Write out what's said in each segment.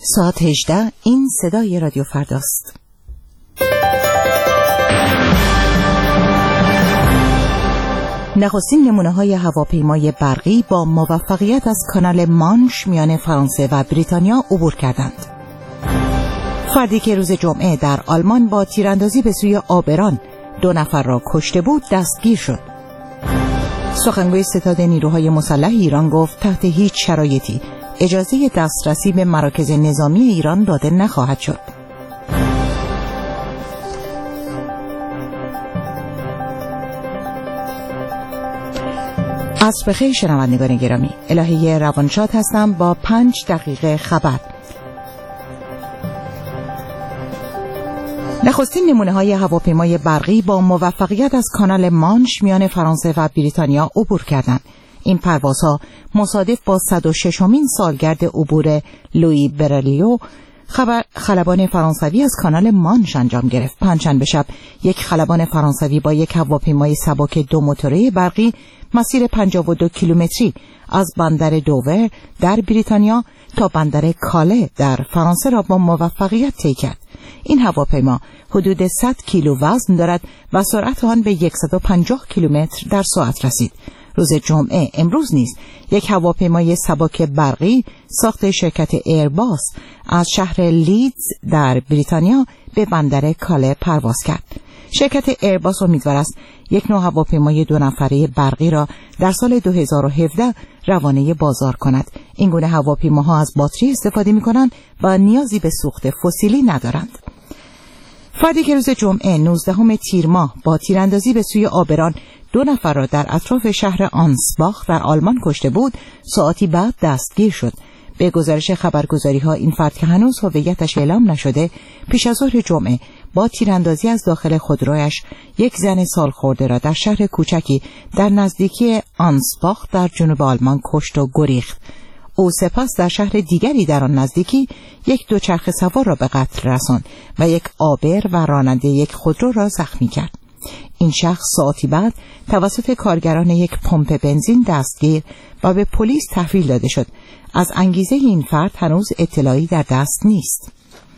ساعت 18 این صدای رادیو فرداست. نخستین نمونه‌های هواپیمای برقی با موفقیت از کانال مانش میان فرانسه و بریتانیا عبور کردند. فردی که روز جمعه در آلمان با تیراندازی به سوی آبران 2 نفر را کشته بود دستگیر شد. سخنگوی ستاد نیروهای مسلح ایران گفت تحت هیچ شرایطی اجازه دسترسی به مراکز نظامی ایران داده نخواهد شد. عصر بخیر شنوندگان گرامی، الهی روانشاد هستم با 5 دقیقه خبر. نخستین نمونه‌های هواپیمای برقی با موفقیت از کانال مانش میان فرانسه و بریتانیا عبور کردند. این پروازها مصادف با 106مین سالگرد عبور لویی برلیو خلبان فرانسوی از کانال مانش انجام گرفت. پنجشنبه شب یک خلبان فرانسوی با یک هواپیمای سبک 2 موتوره برقی مسیر 52 کیلومتری از بندر دوور در بریتانیا تا بندر کاله در فرانسه را با موفقیت طی کرد. این هواپیما حدود 100 کیلو وزن دارد و سرعت آن به 150 کیلومتر در ساعت رسید. روز جمعه امروز نیز یک هواپیمای سبک برقی ساخت شرکت ایرباس از شهر لیدز در بریتانیا به بندر کاله پرواز کرد. شرکت ایرباس امیدوار است یک نوع هواپیمای 2 نفره برقی را در سال 2017 روانه بازار کند. این گونه هواپیماها از باتری استفاده می‌کنند و نیازی به سوخت فسیلی ندارند. فردی که روز جمعه 19 تیر ماه با تیراندازی به سوی آبران 2 نفر را در اطراف شهر آنسباخ در آلمان کشته بود، ساعتی بعد دستگیر شد. به گزارش خبرگزاری‌ها این فرد که هنوز هویتش اعلام نشده، پیش از ظهر جمعه با تیراندازی از داخل خودرویش یک زن سالخورده را در شهر کوچکی در نزدیکی آنسباخ در جنوب آلمان کشت و گریخت. او سپس در شهر دیگری در آن نزدیکی یک دوچرخه سوار را به قتل رساند و یک آبر و راننده یک خودرو را زخمی کرد. این شخص ساعتی بعد توسط کارگران یک پمپ بنزین دستگیر و به پلیس تحویل داده شد. از انگیزه این فرد هنوز اطلاعی در دست نیست.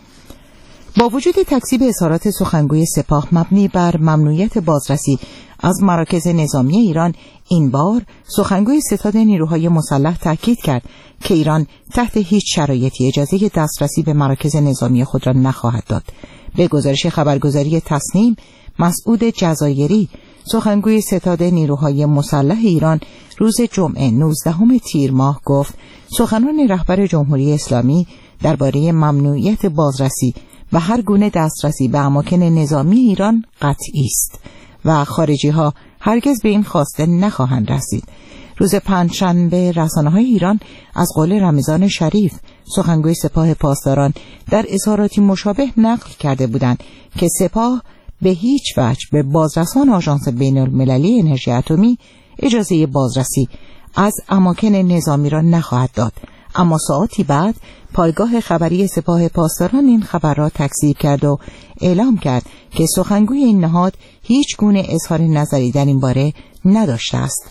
با وجود تکذیب اظهارات سخنگوی سپاه مبنی بر ممنوعیت بازرسی از مراکز نظامی ایران، این بار سخنگوی ستاد نیروهای مسلح تاکید کرد که ایران تحت هیچ شرایطی اجازه دسترسی به مراکز نظامی خود را نخواهد داد. به گزارش خبرگزاری تصنیم، مسعود جزایری سخنگوی ستاد نیروهای مسلح ایران روز جمعه 19 تیر ماه گفت سخنان رهبر جمهوری اسلامی درباره ممنوعیت بازرسی و هر گونه دسترسی به اماکن نظامی ایران قطعی است و خارجی‌ها هرگز به این خواسته نخواهند رسید. روز پنجشنبه رسانه‌های ایران از قول رمضان شریف سخنگوی سپاه پاسداران در اظهاراتی مشابه نقل کرده بودند که سپاه به هیچ وجه به بازرسان آژانس بین‌المللی انرژی اتمی اجازه بازرسی از اماکن نظامی را نخواهد داد. اما ساعتی بعد پایگاه خبری سپاه پاسداران این خبر را تکذیب کرد و اعلام کرد که سخنگوی این نهاد هیچ گونه اظهار نظری در این باره نداشته است.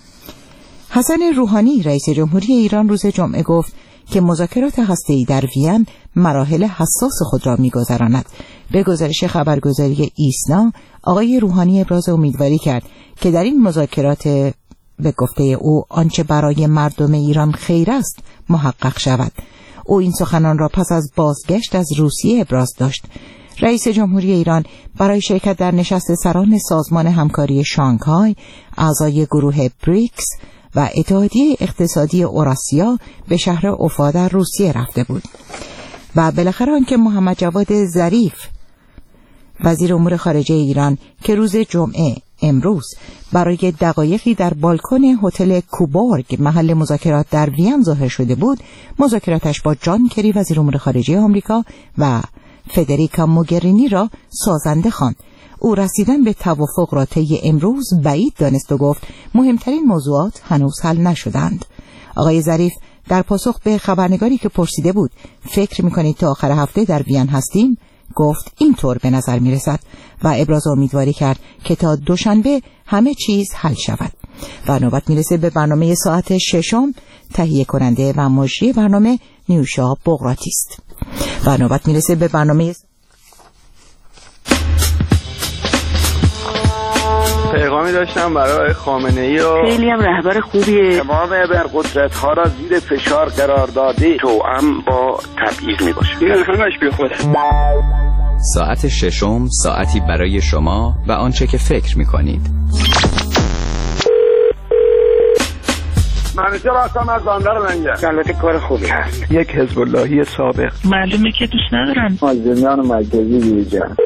حسن روحانی رئیس جمهوری ایران روز جمعه گفت که مذاکرات هسته‌ای در وین مراحل حساس خود را می‌گذراند. به گزارش خبرگزاری ایسنا، آقای روحانی ابراز امیدواری کرد که در این مذاکرات به گفته او آنچه برای مردم ایران خیر است محقق شود. او این سخنان را پس از بازگشت از روسیه ابراز داشت. رئیس جمهوری ایران برای شرکت در نشست سران سازمان همکاری شانگهای، اعضای گروه بریکس و اتحادیه اقتصادی اوراسیا به شهر اوفا در روسیه رفته بود. و بالاخره آنکه محمد جواد ظریف وزیر امور خارجه ایران که روز جمعه امروز برای دقایقی در بالکن هتل کوبورگ محل مذاکرات در وین ظاهر شده بود، مذاکراتش با جان کری وزیر امور خارجه آمریکا و فدریکا موگرینی را سازنده خواند. او رسیدن به توافق را طی امروز بعید دانست و گفت مهمترین موضوعات هنوز حل نشدند. آقای ظریف در پاسخ به خبرنگاری که پرسیده بود فکر می‌کنید تا آخر هفته در وین هستیم؟ گفت اینطور به نظر می‌رسد و ابراز امیدواری کرد که تا دوشنبه همه چیز حل شود. و نوبت میرسه به برنامه ساعت 6. تهیه کننده و مجری برنامه نیوشا بغراتی است. و نوبت میرسه به برنامه پیغامی داشتم برای خامنه‌ای و خیلی هم رهبر خوبیه. تمام ابرقدرت‌ها را زیر فشار قرار داده توأم با تبعیض میباشه. این همش بی خوده. ساعت ششم، ساعتی برای شما و آنچه که فکر می‌کنید. منوچهر هستم از بندر منجر. البته کار خوبی هست. یک حزب اللهی سابق. معلومه که دوست ندارم. مازندران مرکزی بیرجان.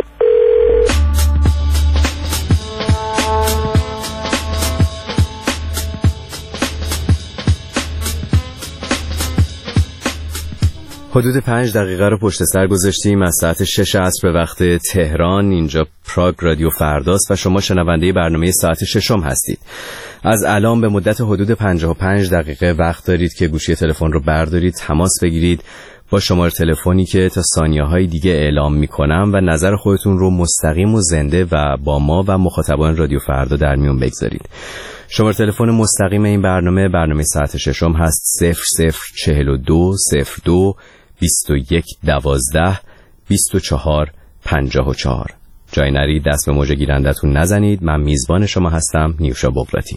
حدود 5 دقیقه رو پشت سر گذاشتیم از ساعت 6 عصر به وقت تهران. اینجا پراگ رادیو فرداست و شما شنونده برنامه ساعت ششم هستید. از الان به مدت حدود 55 دقیقه وقت دارید که گوشی تلفن رو بردارید، تماس بگیرید با شماره تلفنی که تا ثانیه‌های دیگه اعلام می‌کنم و نظر خودتون رو مستقیم و زنده و با ما و مخاطبان رادیو فردا در میون بگذارید. شماره تلفن مستقیم این برنامه ساعت ششم هست 0042 02 21 12 24 54. جای نرید، دست به موج گیرندتون نزنید. من میزبان شما هستم، نیوشا بغراتی.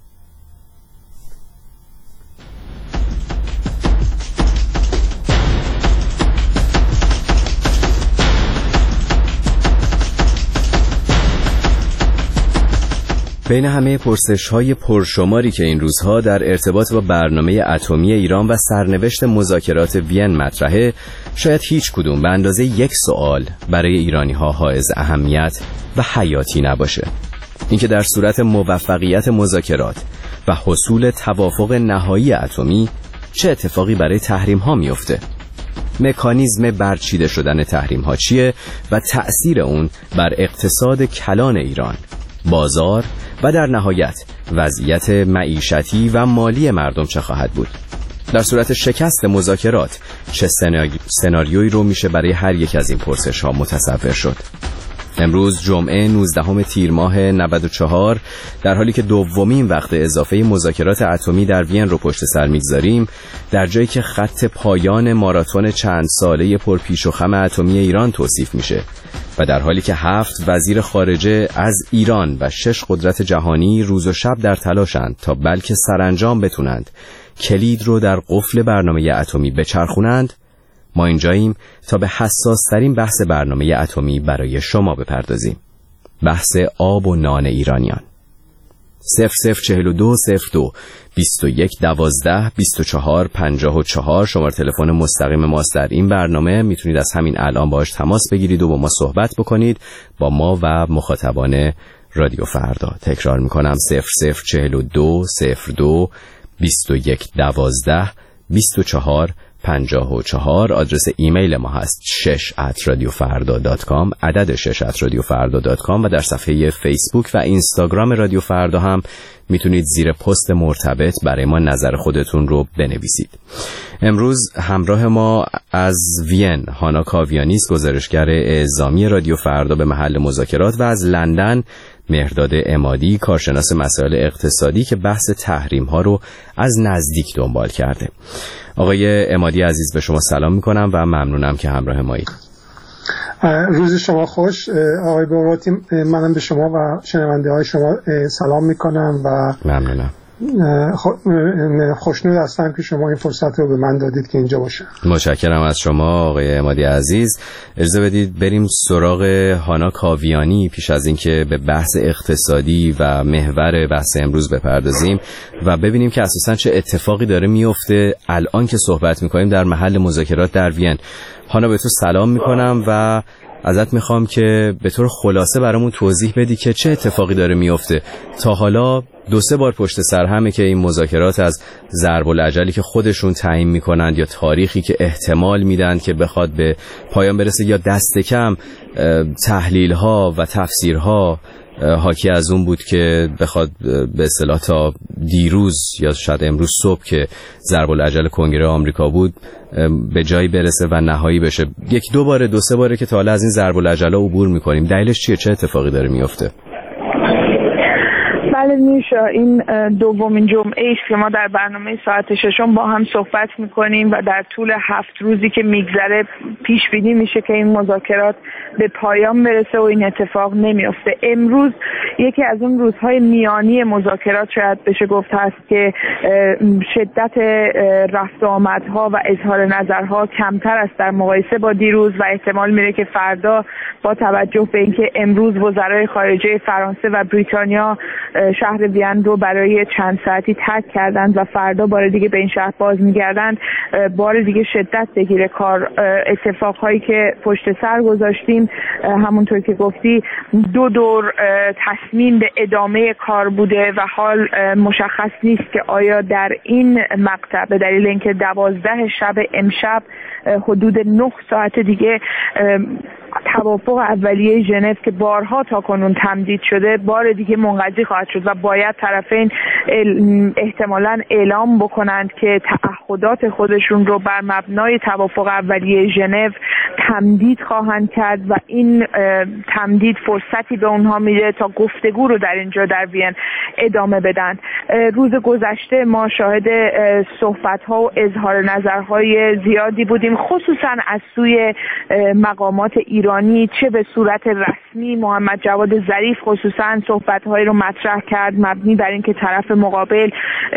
بین همه پرسش‌های پرشماری که این روزها در ارتباط با برنامه اتمی ایران و سرنوشت مذاکرات وین مطرحه، شاید هیچ کدوم به اندازه یک سوال برای ایرانی‌ها حائز اهمیت و حیاتی نباشه. اینکه در صورت موفقیت مذاکرات و حصول توافق نهایی اتمی چه اتفاقی برای تحریم‌ها میفته؟ مکانیزم برچیده شدن تحریم‌ها چیه و تأثیر اون بر اقتصاد کلان ایران، بازار و در نهایت وضعیت معیشتی و مالی مردم چه خواهد بود؟ در صورت شکست مذاکرات چه سناریویی رو میشه برای هر یک از این پرسش‌ها متصور شد؟ امروز جمعه 19 تیر ماه 94 در حالی که دومین وقت اضافه مذاکرات اتمی در وین رو پشت سر میگذاریم، در جایی که خط پایان ماراتون چند ساله پرپیش و خم اتمی ایران توصیف میشه و در حالی که 7 وزیر خارجه از ایران و 6 قدرت جهانی روز و شب در تلاشند تا بلکه سرانجام بتونند کلید رو در قفل برنامه اتمی بچرخونند، ما اینجاییم تا به حساس‌ترین بحث برنامه اتمی برای شما بپردازیم. بحث آب و نان ایرانیان. 0042 02 21 12 24 54 شماره تلفن مستقیم ماست در این برنامه. میتونید از همین الان باهاش تماس بگیرید و با ما صحبت بکنید، با ما و مخاطبان رادیو فردا. تکرار میکنم 0042 02 21 12 24 54. آدرس ایمیل ما هست 6@radiofarda.com، عدد 6@radiofarda.com و در صفحه فیسبوک و اینستاگرام رادیو فردا هم میتونید زیر پست مرتبط برای ما نظر خودتون رو بنویسید. امروز همراه ما از وین هانا کاویانی است، گزارشگر اعزامی رادیو فردا به محل مذاکرات، و از لندن مهرداد عمادی، کارشناس مسائل اقتصادی که بحث تحریم ها رو از نزدیک دنبال کرده. آقای عمادی عزیز، به شما سلام میکنم و ممنونم که همراه مایید. روز شما خوش آقای بغراتی. منم به شما و شنونده های شما سلام میکنم و ممنونم. خوشنود هستم که شما این فرصت رو به من دادید که اینجا باشم. متشکرم از شما آقای عمادی عزیز. اجازه بدید بریم سراغ هانا کاویانی پیش از اینکه به بحث اقتصادی و محور بحث امروز بپردازیم و ببینیم که اساساً چه اتفاقی داره میفته الان که صحبت میکنیم در محل مذاکرات در وین. هانا، به تو سلام میکنم و ازت میخوام که به طور خلاصه برامون توضیح بدی که چه اتفاقی داره میفته. تا حالا 2-3 بار پشت سر همه که این مذاکرات از ضرب الاجلی که خودشون تعیین میکنند یا تاریخی که احتمال میدن که بخواد به پایان برسه یا دست کم تحلیل ها و تفسیرها حاکی از اون بود که بخواد به اصطلاح تا دیروز یا شاید امروز صبح که ضرب الاجل کنگره آمریکا بود به جایی برسه و نهایی بشه. 1-2 باره 2-3 باره که تا حالا از این ضرب الاجل عبور میکنیم. دلیلش چیه؟ چه اتفاقی داره میفته؟ بله نیوشا، این دومین جمعه است که ما در برنامه ساعت ششم با هم صحبت میکنیم و در طول 7 روزی که میگذره پیش بینی میشه که این مذاکرات به پایان برسه و این اتفاق نمیفته. امروز یکی از اون روزهای میانی مذاکرات شاید بشه گفت هست که شدت رفت و آمدها و اظهار نظرها کمتر است در مقایسه با دیروز و احتمال میره که فردا با توجه به اینکه امروز وزرای خارجه فرانسه و بریتانیا شهر وین رو برای چند ساعتی ترک کردند و فردا بار دیگه به این شهر باز میگردند، بار دیگه شدت بگیره کار. اتفاقهایی که پشت سر گذاشتیم همونطور که گفتی 2 دور تصمیم به ادامه کار بوده و حال مشخص نیست که آیا در این مقطع به دلیل اینکه 12 شب امشب حدود 9 ساعت دیگه توافق اولیه ژنو که بارها تاکنون تمدید شده بار دیگه منقضی خواهد شد و باید طرفین احتمالاً اعلام بکنند که تعهدات خودشون رو بر مبنای توافق اولیه ژنو تمدید خواهند کرد و این تمدید فرصتی به اونها میده تا گفتگو رو در اینجا در وین ادامه بدن. روز گذشته ما شاهد صحبت‌ها و اظهار نظرهای زیادی بودیم، خصوصاً از سوی مقامات ایرانی، چه به صورت رسمی محمد جواد ظریف خصوصاً صحبت‌هایی رو مطرح کرد مبنی بر اینکه طرف مقابل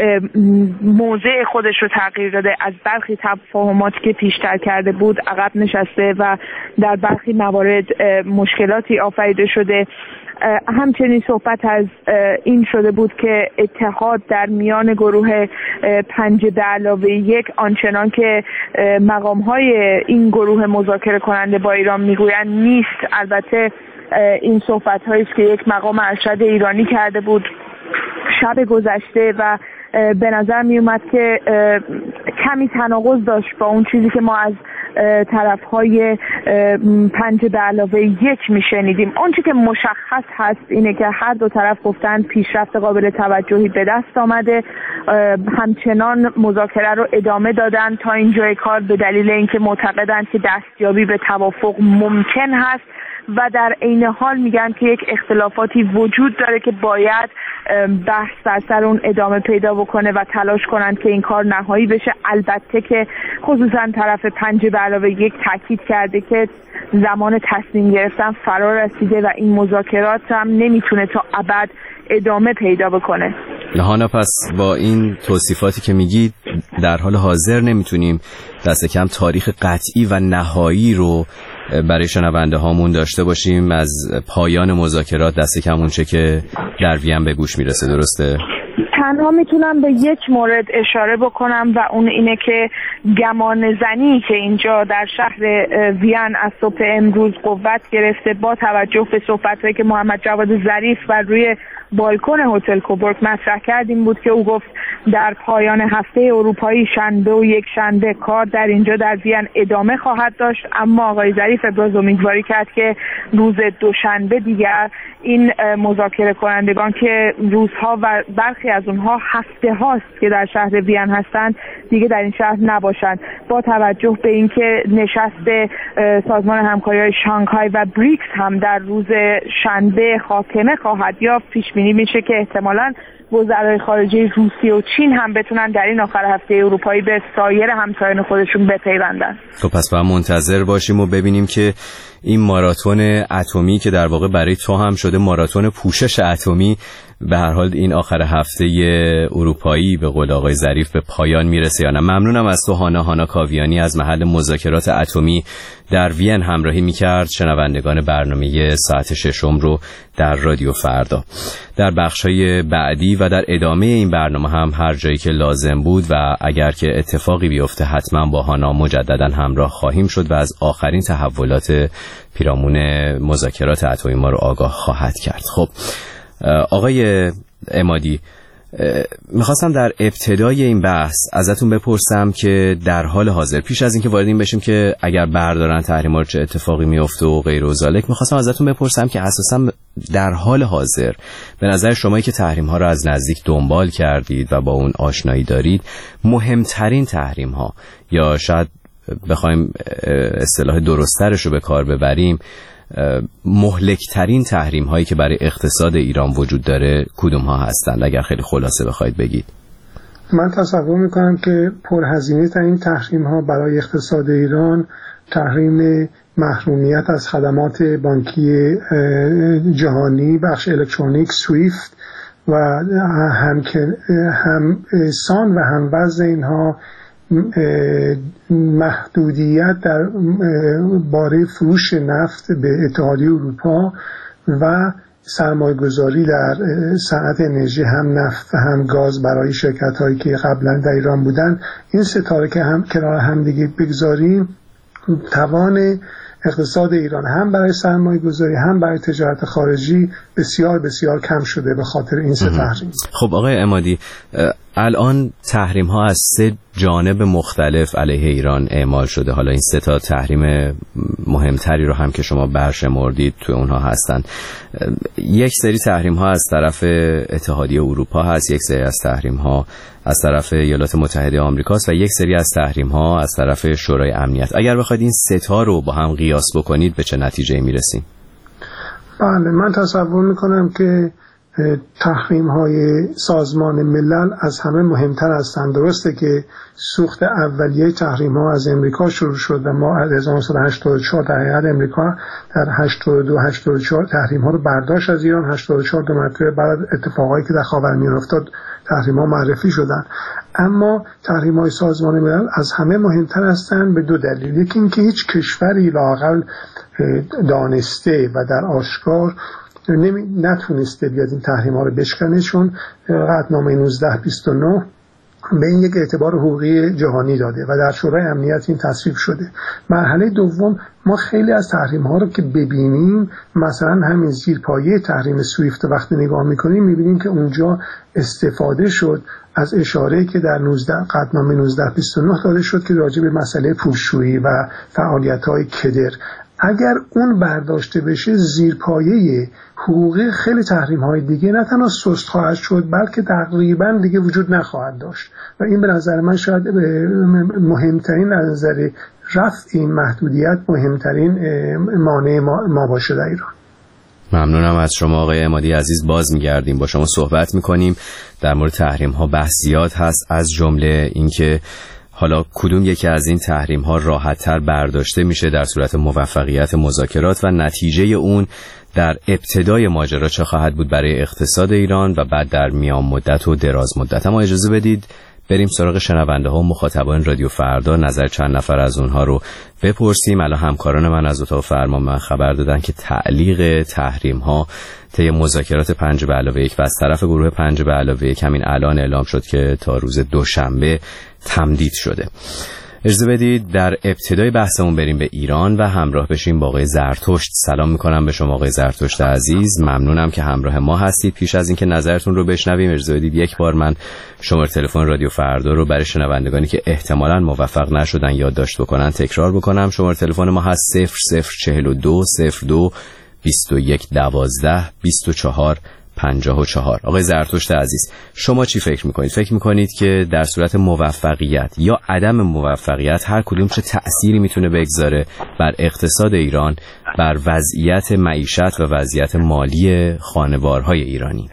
موضع خودش رو تغییر داده، از برخی تفاهماتی که پیشتر کرده بود عقب نشسته و در برخی موارد مشکلاتی آفریده شده. همچنین صحبت از این شده بود که اتحاد در میان گروه 5+1 آنچنان که مقام‌های این گروه مذاکره کننده با ایران میگویند نیست. البته این صحبت‌هایی است که یک مقام ارشد ایرانی کرده بود شب گذشته و به نظر می اومد که کمی تناقض داشت با اون چیزی که ما از طرف‌های 5+1 میشنیدیم. اون چیزی که مشخص هست اینه که هر دو طرف گفتن پیشرفت قابل توجهی به دست آمده، همچنان مذاکره رو ادامه دادن تا اینجای کار به دلیل اینکه معتقدند که دستیابی به توافق ممکن هست و در عین حال میگن که یک اختلافاتی وجود داره که باید بحث در سر اون ادامه پیدا بکنه و تلاش کنند که این کار نهایی بشه. البته که خصوصا طرف 5+1 تاکید کرده که زمان تصمیم گرفتن فرا رسیده و این مذاکرات هم نمیتونه تا ابد ادامه پیدا بکنه. هانا، پس با این توصیفاتی که میگید در حال حاضر نمیتونیم دست کم تاریخ قطعی و نهایی رو برای شنونده هامون داشته باشیم از پایان مذاکرات، دست کم اون چه که در وین به گوش میرسه، درسته؟ تنها میتونم به یک مورد اشاره بکنم و اون اینه که گمان زنی که اینجا در شهر وین از صبح امروز قوت گرفته با توجه به صحبت‌هایی که محمد جواد ظریف بر روی بالکن هتل کوبورگ مطرح کردیم بود که او گفت در پایان هفته اروپایی شنبه و یک شنبه کار در اینجا در وین ادامه خواهد داشت، اما آقای ظریف ابراز امیدواری کرد که روز دوشنبه دیگر این مذاکره کنندگان که روزها و برخی از اونها هفته هاست که در شهر وین هستند دیگه در این شهر نباشند، با توجه به اینکه نشست سازمان همکاری شانگهای و بریکس هم در روز شنبه خاتمه خواهد یافت. پیش بینی میشه که احتمالاً وزرای خارجه روسیه و چین هم بتونن در این آخر هفته اروپایی به سایر همسایان خودشون بپیوندن. خب پس باید منتظر باشیم و ببینیم که این ماراتون اتمی که در واقع برای تو هم شده ماراتون پوشش اتمی به هر حال این آخر هفته اروپایی به قول آقای ظریف به پایان میرسه یا نه. ممنونم از تو هانا کاویانی از محل مذاکرات اتمی در وین همراهی میکرد. شنوندگان برنامه ساعت ششم رو در رادیو فردا در بخشای بعدی و در ادامه این برنامه هم هر جایی که لازم بود و اگر که اتفاقی بیفته حتما با هانا مجددا همراه خواهیم شد و از آخرین تحولات پیرامون مذاکرات اتمی ما رو آگاه خواهد کرد. خب آقای عمادی، میخواستم در ابتدای این بحث ازتون بپرسم که در حال حاضر پیش از اینکه وارد این بشیم که اگر بردارن تحریما رو چه اتفاقی میفته و غیر و ذالک، میخواستم ازتون بپرسم که اساسا در حال حاضر به نظر شمایی که تحریم ها رو از نزدیک دنبال کردید و با اون آشنایی دارید، مهمترین تحریم ها یا شاید بخوایم اصطلاح درست‌ترش رو به کار ببریم، مهلک‌ترین تحریم هایی که برای اقتصاد ایران وجود داره کدوم ها هستند اگر خیلی خلاصه بخواید بگید؟ من تصور میکنم که پرهزینه ترین تحریم ها برای اقتصاد ایران تحریم محرومیت از خدمات بانکی جهانی، بخش الکترونیک سویفت و هم سان و هم وضع اینها محدودیت در باره فروش نفت به اتحادیه اروپا و سرمایه‌گذاری در صنعت انرژی هم نفت و هم گاز برای شرکت‌هایی که قبلا در ایران بودن، این ستاره که هم کنار هم دیگه بگذاریم توان اقتصاد ایران هم برای سرمایه‌گذاری هم برای تجارت خارجی بسیار بسیار کم شده به خاطر این سه تحریم. خب آقای عمادی، الان تحریم ها از 3 جانب مختلف علیه ایران اعمال شده. حالا این 3 تا تحریم مهمتری رو هم که شما برشمردید توی اونها هستن. یک سری تحریم ها از طرف اتحادیه اروپا هست، یک سری از تحریم ها از طرف ایالات متحده آمریکاست و یک سری از تحریم ها از طرف شورای امنیت. اگر بخواید این 3 تا رو با هم قیاس بکنید به چه نتیجه‌ای میرسیم؟ بله، من تصور میکنم که تحریم های سازمان ملل از همه مهمتر هستند. درسته که سوخت اولیه تحریم ها از امریکا شروع شد و ما از 1984 در حقیقت امریکا در 82-84 تحریم ها رو برداشت از ایران. 84 دو مرتبه بعد اتفاقایی که در خاورمیانه افتاد تحریم ها معرفی شدن. اما تحریم های سازمان ملل از همه مهمتر هستند به 2 دلیل. یکی این که هیچ کشوری لااقل دانسته و در آشکار نتونسته بیاد این تحریم ها رو بشکنه، چون قطعنامه 1929 به این یک اعتبار حقوقی جهانی داده و در شورای امنیت این تصویب شده. مرحله دوم، ما خیلی از تحریم ها رو که ببینیم، مثلا همین زیرپایه تحریم سویفت وقتی نگاه میکنیم میبینیم که اونجا استفاده شد از اشاره‌ای که در قطعنامه 1929 داده شد که راجع به مسئله پولشویی و فعالیت‌های کدر. اگر اون برداشته بشه، زیرپایه حقوقی خیلی تحریم‌های دیگه نه تنها سست خواهد شد بلکه تقریبا دیگه وجود نخواهد داشت و این به نظر من شاید مهمترین از نظر رفع این محدودیت مهمترین مانع ما باشه در ایران. ممنونم از شما آقای عمادی عزیز. باز میگردیم با شما صحبت میکنیم. در مورد تحریم‌ها بحث زیاد هست، از جمله اینکه حالا کدوم یکی از این تحریم ها راحت تر برداشته میشه در صورت موفقیت مذاکرات و نتیجه اون در ابتدای ماجرا چه خواهد بود برای اقتصاد ایران و بعد در میان مدت و دراز مدت. اما اجازه بدید بریم سراغ شنونده ها و مخاطبان رادیو فردا، نظر چند نفر از اونها رو بپرسیم. الان همکاران من از اتاق فرمان من خبر دادن که تعلیق تحریم ها طی مذاکرات 5+1 و از طرف گروه 5+1 همین الان اعلام شد که تا روز دوشنبه تمدید شده. اجازه بدید در ابتدای بحثمون بریم به ایران و همراه بشیم با آقای زرتشت. سلام میکنم به شما آقای زرتشت عزیز، ممنونم که همراه ما هستید. پیش از اینکه نظرتون رو بشنویم اجازه بدید یک بار من شماره تلفن رادیو فردا رو برای شنوندگانی که احتمالاً موفق نشدن یادداشت بکنن تکرار بکنم. شماره تلفن ما هست 0042 02 21 12 24 54. آقای زرتشت عزیز، شما چی فکر میکنید؟ فکر میکنید که در صورت موفقیت یا عدم موفقیت هر کدوم چه تأثیری میتونه بگذاره بر اقتصاد ایران، بر وضعیت معیشت و وضعیت مالی خانوارهای ایرانی؟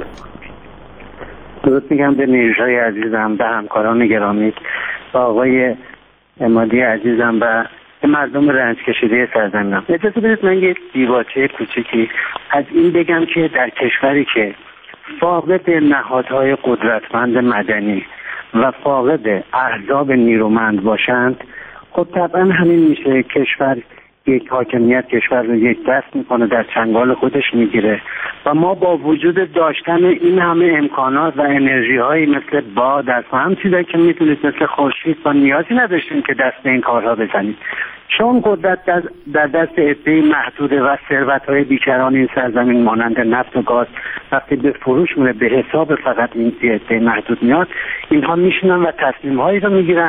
درست میگم به نیروهای عزیزم، به همکاران گرامی، به آقای عمادی عزیزم و به مردم رنج کشیده سرزمینم. اجازه بدید من یک دیباچه کوچیکی از این بگم که در کشوری که فاقد نهادهای قدرتمند مدنی و فاقد احزاب نیرومند باشند، خب طبعا همین میشه کشور یک حاکمیت کشور رو یک دست میکنه، در چنگال خودش میگیره و ما با وجود داشتن این همه امکانات و انرژی هایی مثل باد و هم چیزایی که میتونید مثل خورشید و نیازی نداشتیم که دست به این کارها بزنید، چون قدرت در دست عده‌ای محدود و ثروت های بیکران این سرزمین مانند نفت و گاز وقتی به فروش به حساب فقط این عده محدود میاد، اینها میشینن و تصمیم هایی رو میگیرن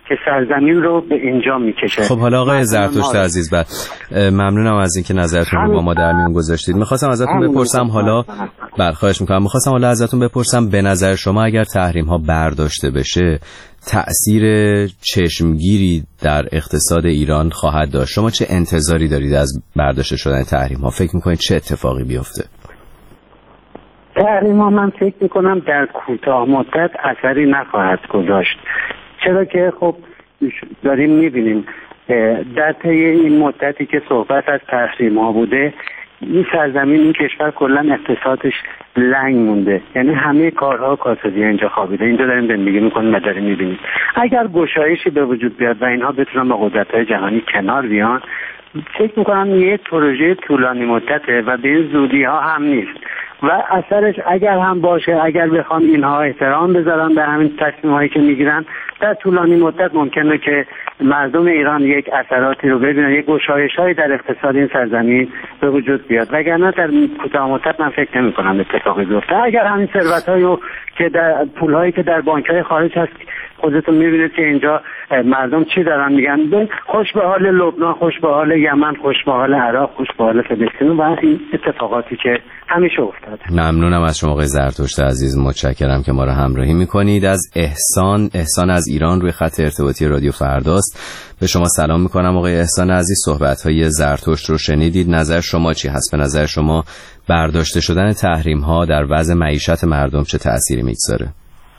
که سرزمین رو به اینجا میکشه. خب حالا آقای زرتشت عزیز، ممنونم از اینکه نظرتون رو با ما در میون گذاشتید. می‌خواستم ازتون بپرسم حالا خواهش می‌کنم. می‌خواستم حالا ازتون بپرسم به نظر شما اگر تحریم‌ها برداشته بشه تأثیر چشمگیری در اقتصاد ایران خواهد داشت؟ شما چه انتظاری دارید از برداشته شدن تحریم‌ها؟ فکر می‌کنید چه اتفاقی بیفته؟ تحریم‌ها من فکر می‌کنم در کوتاه مدت اثری نخواهد گذاشت، چرا که خب داریم می‌بینیم در طی این مدتی که صحبت از تحریم‌ها بوده این سرزمین، این کشور کلا اقتصادش لنگ مونده، یعنی همه کارها کاسبی اینجا خوابیده. اینجا داریم زندگی میکنیم و داریم میبینیم. اگر گشایشی به وجود بیاد و اینها بتونن با قدرت‌های جهانی کنار بیان، فکر میکنم یه پروژه طولانی مدته و به این زودی ها هم نیست و اثرش اگر هم باشه، اگر بخوام اینها احترام بذارن به همین تصمیم‌هایی که میگیرن، در طولانی مدت ممکنه که مردم ایران یک اثراتی رو ببینن، یک گشایش‌هایی در اقتصاد این سرزمین به وجود بیاد. وگرنه در کوتاه مدت من فکر نمی‌کنم اتفاقی بیفته. اگر همین ثروت‌هایی که در پول‌هایی که در بانک‌های خارج هست، خودتون می‌بینید که اینجا مردم چی دارن میگن، خوش به حال لبنان، خوش به حال یمن، خوش به حال عراق، خوش به حال فلسطین و این اتفاقاتی که همیشه افتاده. ممنونم از شما آقای زرتشت عزیز، متشکرم که ما رو همراهی میکنید. از احسان از ایران روی خط ارتباطی رادیو فرداست. به شما سلام میکنم آقای احسان عزیز. صحبت‌های زرتشت رو شنیدید، نظر شما چی هست؟ به نظر شما برداشته شدن تحریم‌ها در وضع معیشت مردم چه تأثیری میگذاره؟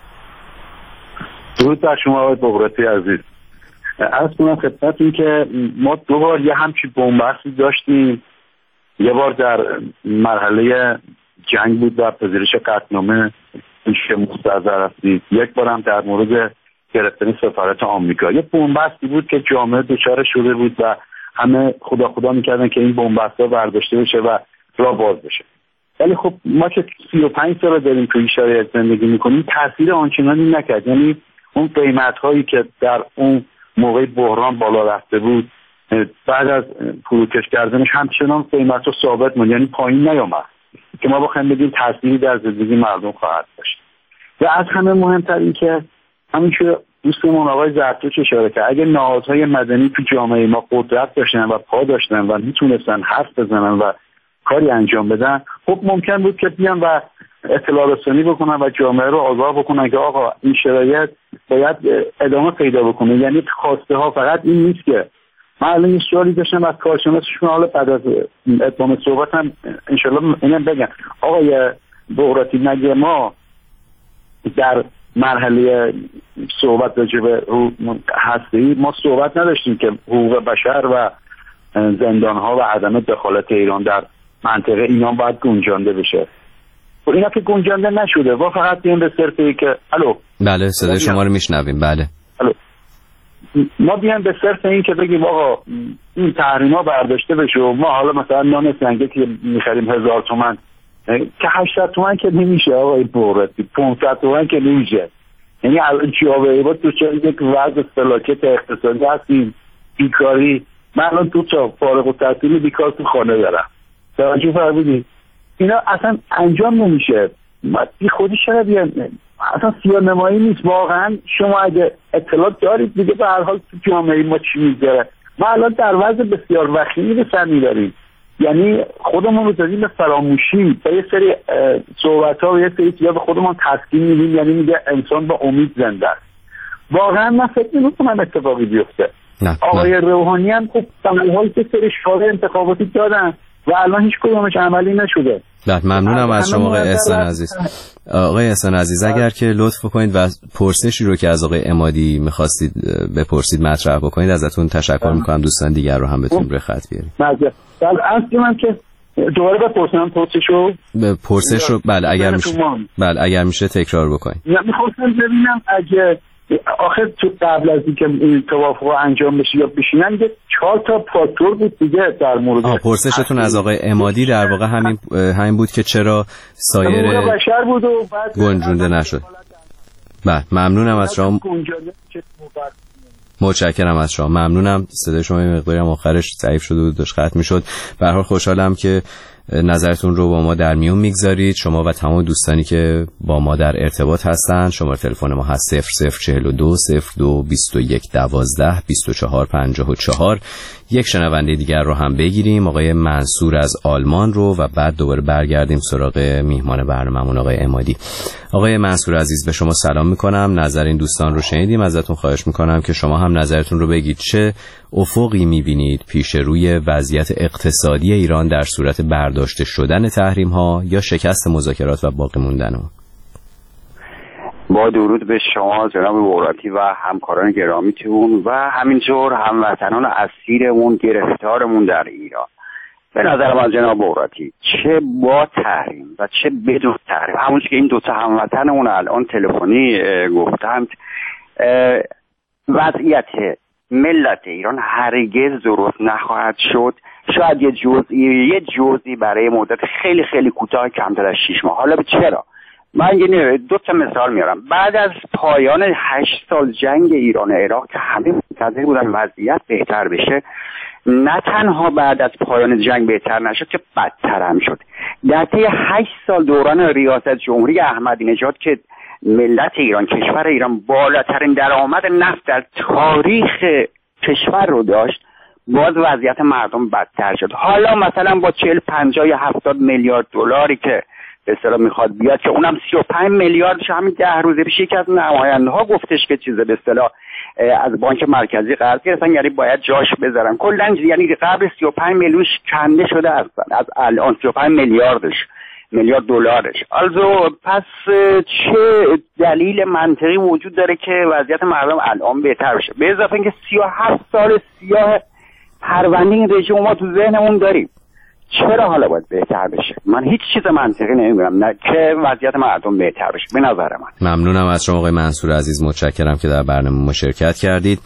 درود بر شما آقای بغراتی عزیز. عرض کنم خدمتتون که ما دو بار یه همچین بنبستی داشتیم. یه بار در مرحله جنگ بود و پذیرش قطعنامه که مستحضر هستید، یک بار هم در مورد گرفتن سفارت آمریکا. یه بنبستی بود که جامعه دچار شده بود و همه خدا میکردن که این بنبست‌ها برداشته بشه و راه باز بشه. ولی خب ما که 35 سال داریم توی این شرایط زندگی میکنیم، تاثیر آنچنانی نکرد. یعنی اون قیمت‌هایی که در اون موقع بحران بالا رفته بود بعد از فروکش کردنش همچنان قیمت‌ها ثابت موند، یعنی پایین نیامد که ما بخوایم بگیم تأثیری در زندگی مردم خواهد داشت. و از همه مهمتر این که همین که دوستمون آقای زرتشت اشاره کرد، اگه نهادهای مدنی تو جامعه ما قدرت داشتن و پا داشتن و میتونستن حرف بزنن و کاری انجام بدن، خب ممکن بود که بیان و اطلاع رسانی بکنن و جامعه رو آگاه بکنن که آقا این شرایط باید ادامه پیدا بکنه. یعنی خواسته ها فقط این نیست که من الان یه سوالی داشتم از کارشناسشون، حالا بعد از اتمام صحبت هم انشالله اینم بگم. آقای بغراتی، مگه ما در مرحله صحبت راجع به هسته‌ای ما صحبت نداشتیم که حقوق بشر و زندان‌ها و عدم دخالت ایران در منطقه اینا باید گنجانده بشه؟ و اینا که گنجانده نشده و فقط بیان به صرف ای که بله صدای شما رو میشنویم. بله ما بیان به صرف این که بگیم آقا این تحریم‌ها برداشته بشه و ما حالا مثلا نان سنگه که می‌خریم 1000 تومان که 800 تومان که نمیشه آقای بغراتی، 500 تومان که نمیشه. یعنی الان جامعه ما تو یک وضع فلاکت اقتصادی هستیم، بیکاری. من الان تو فارغ التحصیل بیکار تو خانه دارم، توجه فرمودید؟ اینا اصلا انجام نمیشه. بی خودی چرا بیان؟ اصلا سیاه‌نمایی نیست واقعا. شما اگه اطلاع دارید دیگه به هر حال تو جامعه ما چی میگذره. ما الان در وضع بسیار وخیمی به سر میبریم، یعنی خودمون رو داریم به فراموشی با یه سری صحبت‌ها و یه سری چیزا به خودمون تسکین میدیم. یعنی میگه انسان با امید زنده است. واقعا من فکر نمی‌کنم اتفاقی بیفته. آقای روحانی هم خب سماحال که سری شعار انتخاباتی دادن و الان هیچ کدومش عملی نشده. ممنونم از شما آقای احسان عزیز. آقای احسان عزیز اگر که لطف کنید و پرسشی رو که از آقای عمادی می‌خواستید بپرسید مطرح بکنید ازتون تشکر می‌کنم. دوستان دیگر رو هم بتونیم روی خط بیاریم. در اصل من که دوباره بپرسم پرسش رو بله اگر میشه تکرار بکنید. می‌خواستم ببینم اگه آخر تو قبل از اینکه این توافق انجام بشه یا بشینن یه 4 تا فاکتور بود دیگه در مورد پرسشتون از آقای عمادی در واقع همین بود که چرا سایر بشر بود و بعد گنجونده نشد. بله ممنونم از شما، متشکرم از شما، ممنونم. صدای شما یه مقداری هم آخرش ضعیف شده بود، داشت قطع میشد. به هر حال خوشحالم که نظرتون رو با ما در میون میگذارید. شما و تمام دوستانی که با ما در ارتباط هستند. شماره تلفن ما هست 0042 02 21 12 24 54. یک شنونده دیگر رو هم بگیریم، آقای منصور از آلمان رو، و بعد دوباره برگردیم سراغ میهمان برنامه‌مون آقای عمادی. آقای منصور عزیز، به شما سلام میکنم. نظر این دوستان رو شنیدیم، ازتون خواهش میکنم که شما هم نظرتون رو بگید. چه افقی میبینید پیش روی وضعیت اقتصادی ایران در صورت برداشته شدن تحریم ها یا شکست مذاکرات و باقی موندن ها؟ با درود به شما جناب بغراتی و همکاران گرامیتون و همینطور هموطنان اسیرمون گرفتارمون در ایران. به نظر من جناب بغراتی، چه با تحریم و چه بدون تحریم، همون که این دوتا هموطنمون الان تلفنی گفتند، وضعیت ملت ایران هرگز درست نخواهد شد. شاید یه جزئی برای مدت خیلی خیلی کوتاه، کمتر از 6 ماه. حالا چرا؟ من یه 2 تا مثال میارم. بعد از پایان 8 سال جنگ ایران و عراق که همه منتظر بودن وضعیت بهتر بشه، نه تنها بعد از پایان جنگ بهتر نشد که بدتر هم شد. در طی 8 سال دوران ریاست جمهوری احمدی نژاد که ملت ایران، کشور ایران بالاترین درآمد نفت در تاریخ کشور رو داشت، باز وضعیت مردم بدتر شد. حالا مثلا با 40 50 یا 70 میلیارد دلاری که به اصطلاح میخواد بیاد، که اونم 35 میلیاردش همین 10 روز پیش یکی از نماینده‌ها گفتش که چیزه به اصطلاح از بانک مرکزی قرض گرفتن، یعنی باید جاش بذارن. کلا یعنی قبل 35 میلیونش کنده شده از الان 35 میلیارد دلارش. also پس چه دلیل منطقی وجود داره که وضعیت مردم الان بهتر بشه؟ به اضافه اینکه 37 سال سیاه پرونده این رژیم ما تو ذهنمون داریم. چرا حالا باید بهتر بشه؟ من هیچ چیز منطقی نمی‌بینم نه که وضعیت مردم بهتر بشه. به نظر من. ممنونم از شما آقای منصور عزیز، متشکرم که در برنامه ما شرکت کردید.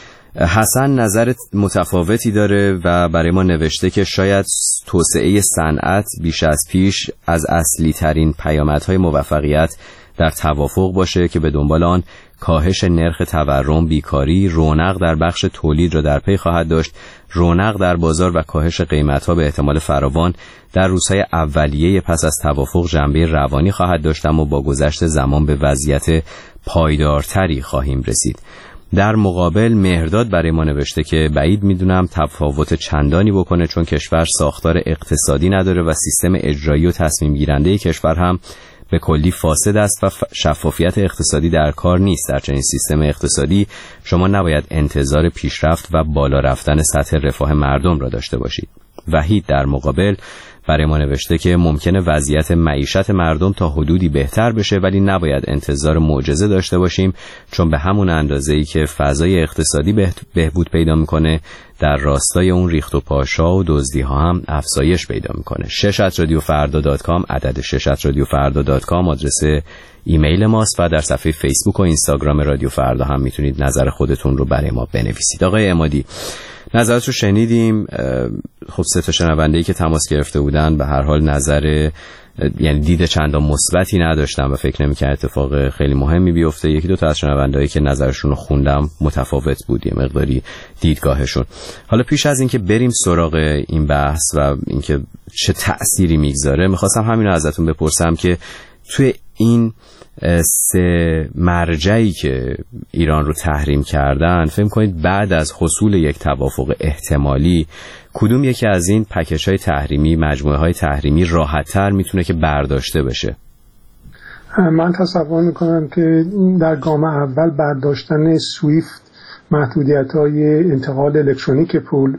حسن نظر متفاوتی داره و برای ما نوشته که شاید توسعه صنعت بیش از پیش از اصلی ترین پیامدهای موفقیت در توافق باشه که به دنبال آن کاهش نرخ تورم، بیکاری، رونق در بخش تولید را در پی خواهد داشت. رونق در بازار و کاهش قیمت‌ها به احتمال فراوان در روزهای اولیه پس از توافق جنبه روانی خواهد داشت، اما با گذشت زمان به وضعیت پایدارتری خواهیم رسید. در مقابل مهرداد برای ما نوشته که بعید میدونم تفاوت چندانی بکنه، چون کشور ساختار اقتصادی نداره و سیستم اجرایی و تصمیم گیرنده کشور هم به کلی فاسد است و شفافیت اقتصادی در کار نیست. در چنین سیستم اقتصادی شما نباید انتظار پیشرفت و بالا رفتن سطح رفاه مردم را داشته باشید. وحید در مقابل برای ما نوشته که ممکنه وضعیت معیشت مردم تا حدودی بهتر بشه، ولی نباید انتظار معجزه داشته باشیم، چون به همون اندازه‌ای که فضای اقتصادی بهبود پیدا میکنه، در راستای اون ریخت و پاشا و دزدی‌ها هم افزایش پیدا میکنه. 6@radiofarda.com عدد 6@radiofarda.com آدرس ایمیل ماست و در صفحه فیسبوک و اینستاگرام رادیو فردا هم میتونید نظر خودتون رو برای ما بنویسید. آقای عمادی، نظرت رو شنیدیم. خب 3 تا شنونده‌ای که تماس گرفته بودن به هر حال نظر یعنی دید چندان مثبتی نداشتن و فکر نمی‌کردن اتفاق خیلی مهمی بیفته. 1-2 تا از شنونده‌ای که نظرشون رو خوندم متفاوت بود، یه مقداری دیدگاهشون. حالا پیش از اینکه بریم سراغ این بحث و اینکه چه تأثیری میگذاره، می‌خواستم همین رو ازتون بپرسم که توی این 3 مرجعی که ایران رو تحریم کردن، فکر کنید بعد از حصول یک توافق احتمالی کدوم یکی از این پکیج‌های تحریمی، مجموعه‌های تحریمی راحت‌تر میتونه که برداشته بشه؟ من تصور میکنم که در گام اول برداشتن سویفت، محدودیت‌های انتقال الکترونیک پول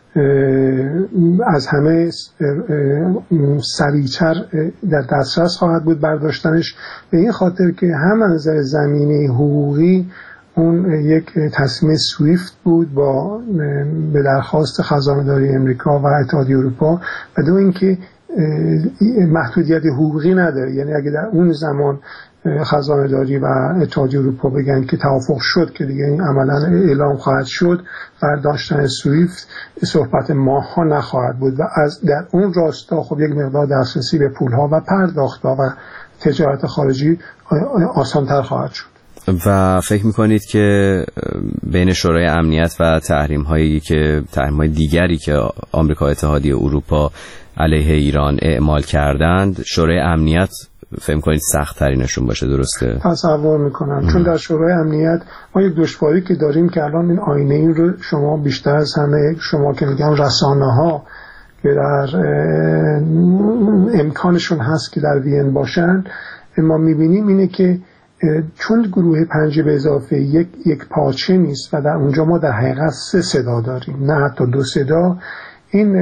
از همه سریعتر در دسترس خواهد بود برداشتنش، به این خاطر که هم از نظر زمینه حقوقی اون یک تصمیم سویفت بود با به درخواست خزانه‌داری امریکا و اتحادیه اروپا، و دو اینکه محدودیت حقوقی نداره. یعنی اگه در اون زمان خزانه‌داری و اتحادیه اروپا بگن که توافق شد که دیگه این عملا اعلام خواهد شد، برداشتن سویفت صحبت ماه‌ها نخواهد بود و از در اون راستا خب یک مقدار دسترسی به پول‌ها و پرداخت‌ها و تجارت خارجی آسان‌تر خواهد شد. و فکر میکنید که بین شورای امنیت و تحریم‌های دیگری که آمریکا، اتحادیه اروپا علیه ایران اعمال کردند، شورای امنیت فهم کنید سخت ترینشون باشه، درسته؟ تصور میکنم چون در شورای امنیت ما یک دشواری که داریم که الان این آینه این رو شما بیشتر از همه شما که میگم رسانه ها که در امکانشون هست که در وین باشن، ما میبینیم اینه که چون گروه 5+1 یک پارچه نیست و در اونجا ما در حقیقت 3 صدا داریم، نه حتی 2 صدا. این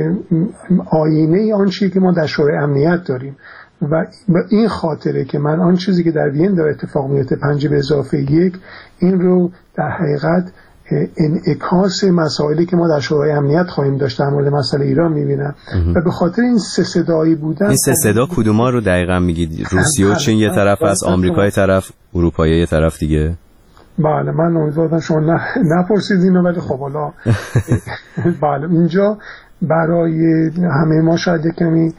آینه آن چیزی که ما در شورای امنیت داریم و به این خاطره که من آن چیزی که در وین داره اتفاق میفته 5+1 این رو در حقیقت انعکاس مسائلی که ما در شورای امنیت خواهیم داشت در مورد مسئله ایران میبینم و به خاطر این 3 صدایی بودن. این 3 صدا کدوما رو دقیقاً میگید؟ روسیه و چین یه طرف است، آمریکا یه طرف، اروپا یه طرف دیگه؟ بله من امیدوارم شما نپرسید اینو، ولی خب حالا بله اینجا برای همه ما شاید کمی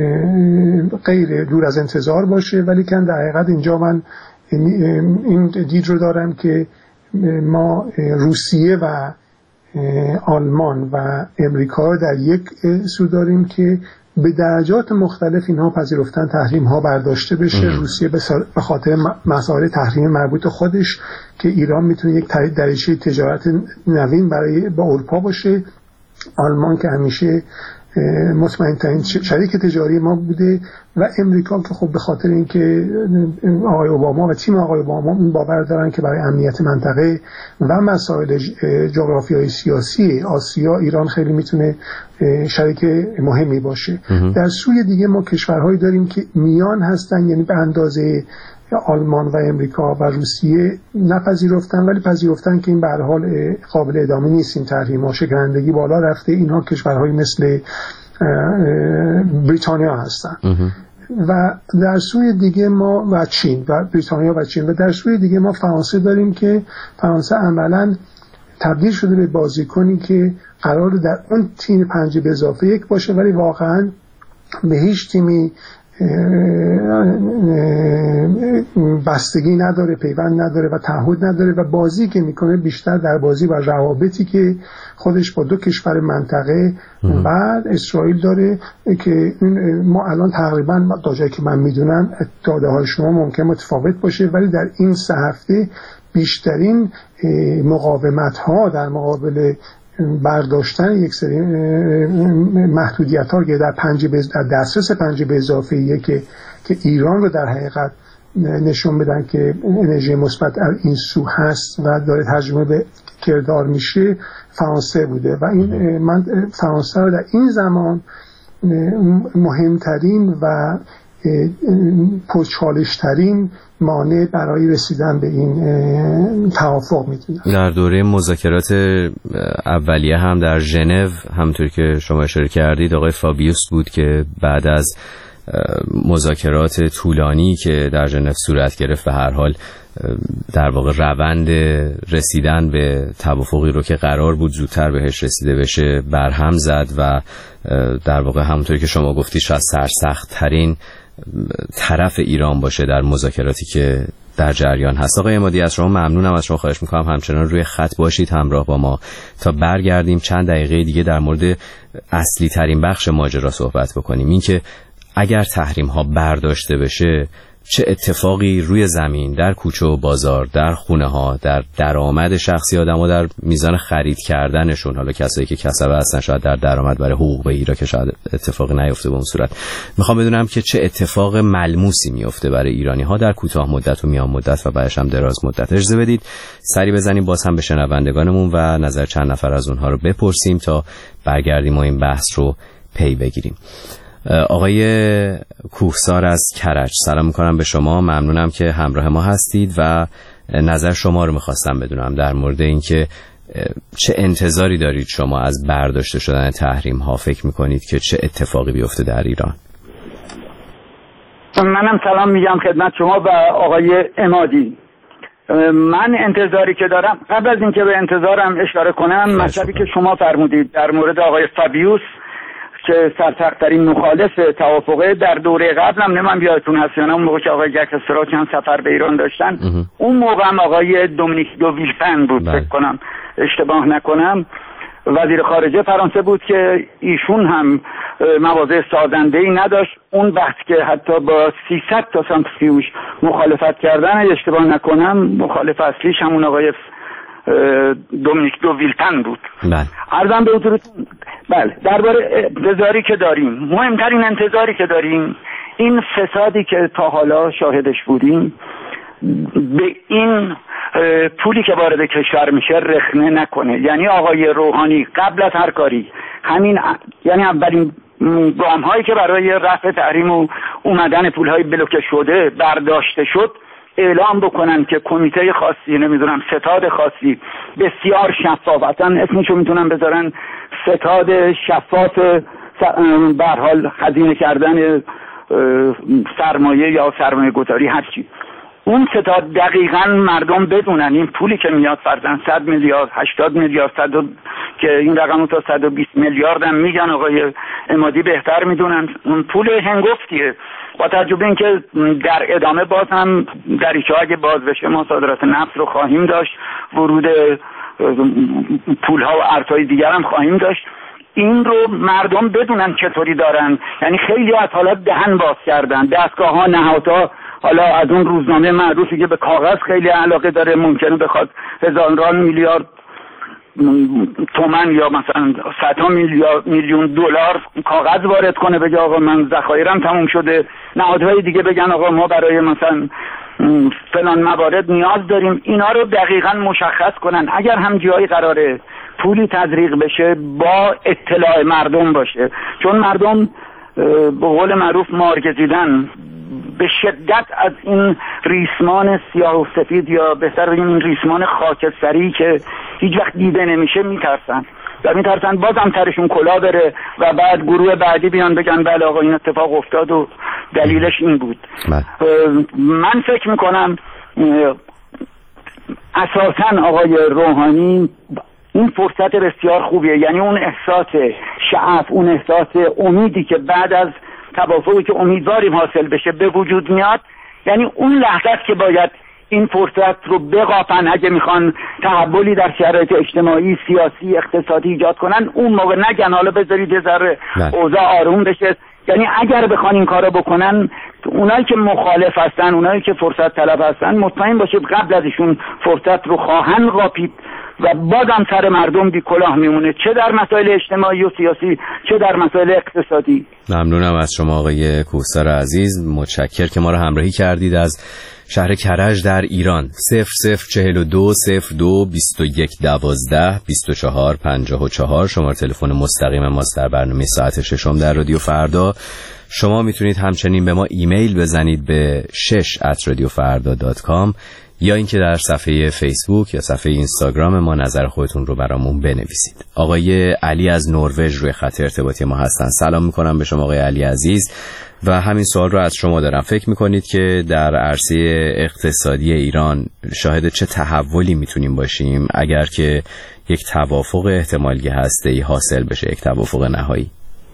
غیر دور از انتظار باشه، ولی که در حقیقت اینجا من این دید رو دارم که ما روسیه و آلمان و امریکا در یک سو داریم که به درجات مختلف اینها پذیرفتن تحریم ها برداشته بشه. روسیه به خاطر مسائل تحریم مربوط خودش که ایران میتونه یک دریچه تجارت نوین برای با اروپا باشه. آلمان که همیشه مطمئن ترین شریک تجاری ما بوده و امریکا که خب به خاطر اینکه آقای اوباما و تیم آقای اوباما این باور دارن که برای امنیت منطقه و مسائل جغرافیایی سیاسی آسیا ایران خیلی میتونه شریک مهمی باشه. در سوی دیگه ما کشورهایی داریم که میان هستن، یعنی به اندازه آلمان و امریکا و روسیه نپذیرفتن، ولی پذیرفتن که این به هر حال قابل ادامه نیست، این تحریم ها شکنندگی بالا رفته. اینها کشورهایی مثل بریتانیا هستن و در سوی دیگه ما و چین و بریتانیا و چین و در سوی دیگه ما فرانسه داریم که فرانسه عملاً تبدیل شده به بازیکنی که قرار در اون تیم 5+1 باشه، ولی واقعاً به هیچ تیمی بستگی نداره، پیوند نداره و تعهد نداره و بازی که میکنه بیشتر در بازی و روابطی که خودش با 2 کشور منطقه و اسرائیل داره که ما الان تقریبا تا جایی که من میدونم داده های شما ممکن متفاوت باشه، ولی در این 3 هفته بیشترین مقاومت ها در مقابل برداشتن یک سری محدودیت ها که در دسترس 5+1 که ایران رو در حقیقت نشون بدن که انرژی مثبت این سو هست و داره ترجمه به کردار میشه، فرانسه بوده و این من فرانسه رو در این زمان مهمترین و پرچالش‌ترین مانع برای رسیدن به این توافق میدونم. در دوره مذاکرات اولیه هم در ژنو همونطور که شما اشاره کردید آقای فابیوس بود که بعد از مذاکرات طولانی که در ژنو صورت گرفت به هر حال در واقع روند رسیدن به توافقی رو که قرار بود زودتر بهش رسیده بشه برهم زد و در واقع همونطور که شما گفتید شاید سرسخت ترین طرف ایران باشه در مذاکراتی که در جریان هست. آقای عمادی از شما ممنونم، از شما خواهش میکنم همچنان روی خط باشید همراه با ما تا برگردیم چند دقیقه دیگه در مورد اصلی ترین بخش ماجرا صحبت بکنیم، این که اگر تحریم ها برداشته بشه چه اتفاقی روی زمین در کوچه و بازار، در خونه ها، در درآمد شخصی آدم ها، در میزان خرید کردنشون، حالا کسایی که کسبه هستن شاید در درآمد برای حقوق بگیره که شاید اتفاقی نیفته به اون صورت. میخوام بدونم که چه اتفاق ملموسی میفته برای ایرانی ها در کوتاه مدت و میان مدت و بعدش هم دراز مدت. اجازه بدید سری بزنیم باز هم به شنوندگانمون و نظر چند نفر از اونها رو بپرسیم تا برگردیم و این بحث رو پی بگیریم. آقای کوهسار از کرج، سلام میکنم به شما، ممنونم که همراه ما هستید و نظر شما رو میخواستم بدونم در مورد اینکه چه انتظاری دارید شما از برداشته شدن تحریم ها، فکر میکنید که چه اتفاقی بیفته در ایران؟ منم سلام میگم خدمت شما و آقای عمادی. من انتظاری که دارم، قبل از اینکه به انتظارم اشاره کنم، مطلبی که شما فرمودید در مورد آقای فابیوس که سرسخت‌ترین مخالف توافقه، در دوره قبلم نمیم یادتون هست یا نه، اون موقع که آقای جک استرا چند سفر به ایران داشتن، اون موقع هم آقای دومینیک دو ویلپن بود فکر کنم اشتباه نکنم، وزیر خارجه فرانسه بود که ایشون هم مواضع سازنده‌ای نداشت. اون بحث که حتی با 300 تا سانتریفیوژ مخالفت کردن، اشتباه نکنم مخالف اصلیش همون آقای دومینیک دو ویلتن بود. عرضم به حضورتون بله درباره انتظاری که داریم، مهمترین انتظاری که داریم این فسادی که تا حالا شاهدش بودیم به این پولی که وارد کشور میشه رخنه نکنه. یعنی آقای روحانی قبل از هر کاری همین، یعنی اولین گام هایی که برای رفع تحریم و اومدن پول های بلوکه شده برداشته شد اعلام بکنن که کمیته خاصی، نمیدونم ستاد خاصی بسیار شفاف، اصلا اسمشو میتونن بذارن ستاد شفاف به هر حال خزینه کردن سرمایه یا سرمایه گذاری هرچی، اون ستاد دقیقاً مردم بدونن این پولی که میاد فرضاً 100 میلیارد 80 میلیارد که این رقمو تا 120 میلیارد هم میگن، آقای عمادی بهتر میدونن اون پول هنگفتیه. با توجه به اینکه در ادامه باز هم دریچه‌ها اگه باز بشه ما صادرات نفت رو خواهیم داشت، ورود پول‌ها و ارزهای دیگر هم خواهیم داشت، این رو مردم بدونن چطوری دارن. یعنی خیلی از حالا دهن باز کردن، دستگاه‌ها، نهادها، حالا از اون روزنامه معروفی که به کاغذ خیلی علاقه داره ممکنه بخواد هزاران میلیارد تومان یا مثلا 100 میلیون دلار کاغذ وارد کنه، بگه آقا من ذخایرم تموم شده. نهادهای دیگه بگن آقا ما برای مثلا فلان موارد نیاز داریم. اینا رو دقیقاً مشخص کنن. اگر هم جایی قراره پولی تزریق بشه با اطلاع مردم باشه، چون مردم به قول معروف مارگزیدن، به شدت از این ریسمان سیاه و سفید یا بهتر بگیم این ریسمان خاکستری که هیچ وقت دیده نمیشه میترسن و میترسن بازم ترشون کلا بره و بعد گروه بعدی بیان بگن بله آقا این اتفاق افتاد و دلیلش این بود. من فکر میکنم اساساً آقای روحانی این فرصت بسیار خوبیه، یعنی اون احساس شعف، اون احساس امیدی که بعد از توافقی که امیدواریم حاصل بشه به وجود میاد، یعنی اون لحظه است که باید این فرصت رو بقاپن اگه میخوان تحولی در شرایط اجتماعی، سیاسی، اقتصادی ایجاد کنن. اون موقع نگن حالا بذارید یه ذره اوضاع آروم بشه. یعنی اگر بخوان این کارو بکنن، اونایی که مخالف هستن، اونایی که فرصت طلب هستن، مطمئن باشید قبل از ایشون فرصت رو خواهند قاپید و بازم سر مردم بی کلاه میمونه، چه در مسائل اجتماعی و سیاسی چه در مسائل اقتصادی. ممنونم از شما آقای کوثر عزیز، متشکر که ما رو همراهی کردید از شهر کرج در ایران. 0042 02 21 12 24 54 شماره تلفن مستقیم ماست در برنامه ساعت ششم در رادیو فردا. شما میتونید همچنین به ما ایمیل بزنید به 6@radiofarda.com یا اینکه در صفحه فیسبوک یا صفحه اینستاگرام ما نظر خودتون رو برامون بنویسید. آقای علی از نروژ روی خط ارتباطی ما هستن. سلام میکنم به شما آقای علی عزیز و همین سوال رو از شما دارم. فکر میکنید که در عرصه اقتصادی ایران شاهد چه تحولی میتونیم باشیم اگر که یک توافق احتمالی هسته‌ای حاصل بشه، یک توافق نهایی؟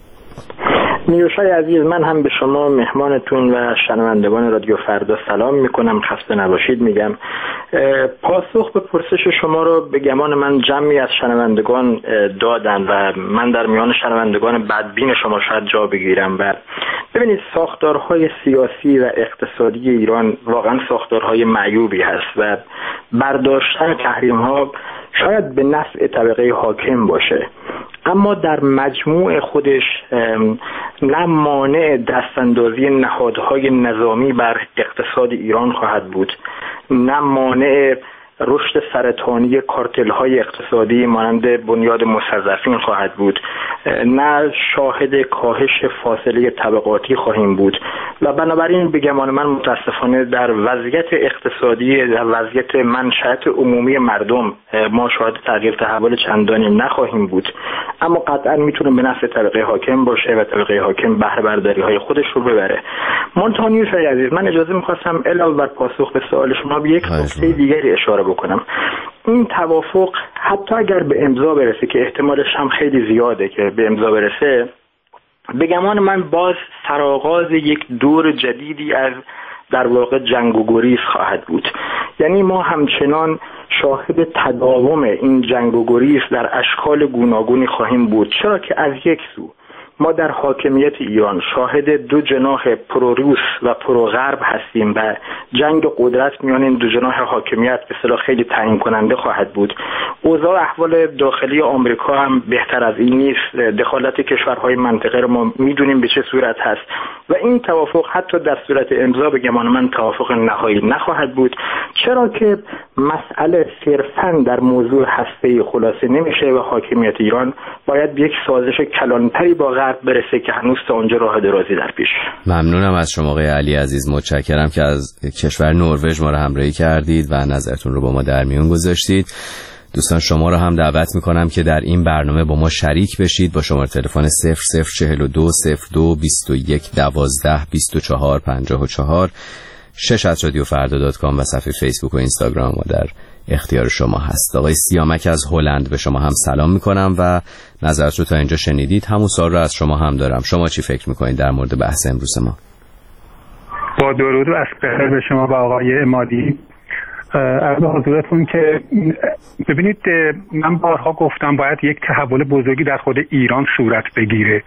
نیوشای عزیز، من هم به شما مهمانتون و شنوندگان رادیو فردا سلام میکنم، خسته نباشید میگم. پاسخ به پرسش شما رو به گمان من جمعی از شنوندگان دادن و من در میان شنوندگان بدبین شما شاید جا بگیرم. و ببینید ساختارهای سیاسی و اقتصادی ایران واقعا ساختارهای معیوبی هست و برداشتن تحریم‌ها شاید به نفع طبقه حاکم باشه، اما در مجموع خودش نه مانع دستاندازی نهادهای نظامی بر اقتصاد ایران خواهد بود، نه مانع رشد سرطانی کارتل‌های اقتصادی مانند بنیاد مستضعفین خواهد بود، نه شاهد کاهش فاصله طبقاتی خواهیم بود. و بنابراین به گمان من متاسفانه در وضعیت اقتصادی، در وضعیت منشأت عمومی مردم ما شاهد تغییر تحول چندانی نخواهیم بود، اما قطعا میتونه به نفع طبقه حاکم باشه و طبقه حاکم بهره برداری های خودش رو ببره. منتهی شای عزیز، من اجازه میخواستم علاوه بر پاسخ به سوال شما به یک نکته دیگری اشاره بکنم. این توافق حتی اگر به امضا برسه که احتمالش هم خیلی زیاده که به امضا برسه، به گمان من باز سرآغاز یک دور جدیدی از در واقع جنگ و گریز خواهد بود. یعنی ما همچنان شاهد تداوم این جنگ و گریز در اشکال گوناگونی خواهیم بود، چرا که از یک سو ما در حاکمیت ایران شاهد دو جناح پرو روس و پرو غرب هستیم و جنگ قدرت میان این دو جناح حاکمیت به اصطلاح خیلی تعیین کننده خواهد بود. اوضاع احوال داخلی آمریکا هم بهتر از این نیست. دخالت کشورهای منطقه رو ما میدونیم به چه صورت هست و این توافق حتی در صورت امضا به گمان من توافق نهایی نخواهد بود، چرا که مسئله صرفاً در موضوع هسته‌ای خلاصه نمیشه و حاکمیت ایران باید به یک سازش کلانتری با غرب برسه که هنوز تا اونجا راه درازی در پیش. ممنونم از شما آقای علی عزیز، متشکرم که از کشور نروژ ما رو همراهی کردید و نظرتون رو با ما در میون گذاشتید. دوستان شما رو هم دعوت میکنم که در این برنامه با ما شریک بشید با شماره تلفن 0042 02 21 12 24 54 6@radiofarda.com و صفحه فیسبوک و اینستاگرام ما در اختیار شما هست. آقای سیامک از هلند به شما هم سلام میکنم و نظرت رو تا اینجا شنیدید. همون سوال رو از شما هم دارم. شما چی فکر میکنید در مورد بحث امروز ما؟ با درود و عصر به شما و آقای عمادی. عرض حضورتون که ببینید من بارها گفتم باید یک تحول بزرگی در خود ایران صورت بگیره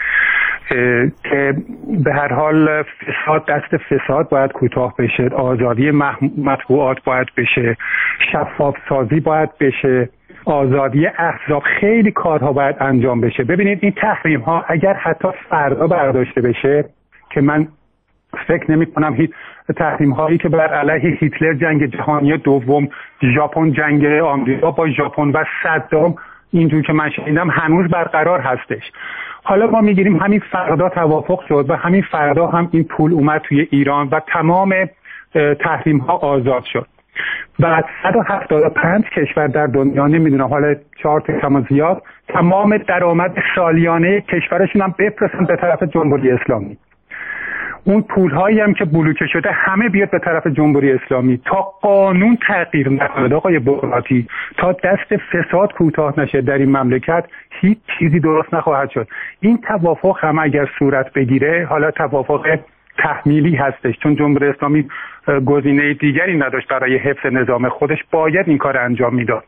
که به هر حال فساد دست فساد باید کوتاه بشه، آزادی مطبوعات باید بشه، شفاف سازی باید بشه، آزادی احزاب، خیلی کارها باید انجام بشه. ببینید این تحریم ها اگر حتی فردا برداشته بشه که من فکر نمی کنم هیچ تحریم هایی که بر علیه هیتلر جنگ جهانی دوم، ژاپن جنگ آمریکا با ژاپن و صدام اینجور که من شنیدم هنوز برقرار هستش. حالا ما میگیریم همین فردا توافق شد و همین فردا هم این پول اومد توی ایران و تمام تحریم ها آزاد شد. بعد 175 کشور در دنیا، نمیدونم حالا 4 تا کم زیاد، تمام درآمد سالیانه کشورشون هم بفرستن به طرف جمهوری اسلامی. اون پولهایی هم که بلوکه شده همه بیاد به طرف جمهوری اسلامی. تا قانون تغییر نکنه آقای بغراتی، تا دست فساد کوتاه نشه در این مملکت، هیچ چیزی درست نخواهد شد. این توافق هم اگر صورت بگیره، حالا توافق تحمیلی هستش چون جمهوری اسلامی گزینه دیگری نداشت برای حفظ نظام خودش، باید این کار انجام میداد.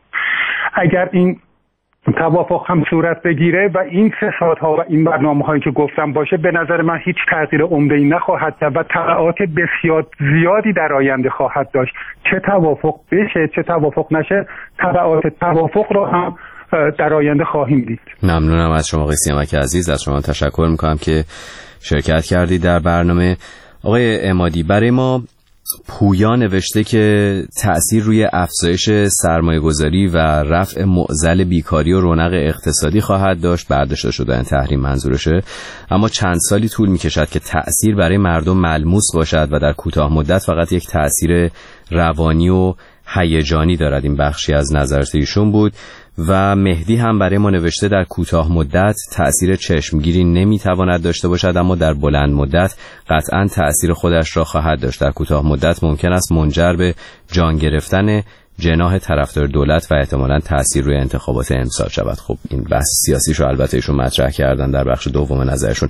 اگر این توافق هم صورت بگیره و این فسادها و این برنامه‌هایی که گفتم باشه، به نظر من هیچ تغییر عمده‌ای نخواهد کرد و تبعات بسیار زیادی در آینده خواهد داشت. چه توافق بشه چه توافق نشه، تبعات توافق رو هم در آینده خواهیم دید. ممنونم از شما آقای سیامک عزیز، از شما تشکر میکنم که شرکت کردید در برنامه. آقای عمادی، برای ما پویا نوشته که تأثیر روی افزایش سرمایه‌گذاری و رفع معضل بیکاری و رونق اقتصادی خواهد داشت برداشته شدن تحریم منظورشه، اما چند سالی طول می‌کشد که تأثیر برای مردم ملموس باشد و در کوتاه مدت فقط یک تأثیر روانی و هیجانی دارد. این بخشی از نظرات ایشون بود. و مهدی هم برای ما نوشته در کوتاه مدت تأثیر چشمگیری نمیتواند داشته باشد، اما در بلند مدت قطعاً تأثیر خودش را خواهد داشت. در کوتاه مدت ممکن است منجر به جان گرفتن جناح طرفدار دولت و احتمالاً تأثیر روی انتخابات امسال شود. خب این بحث سیاسیش رو البته ایشون مطرح کردن در بخش دوم نظرشون.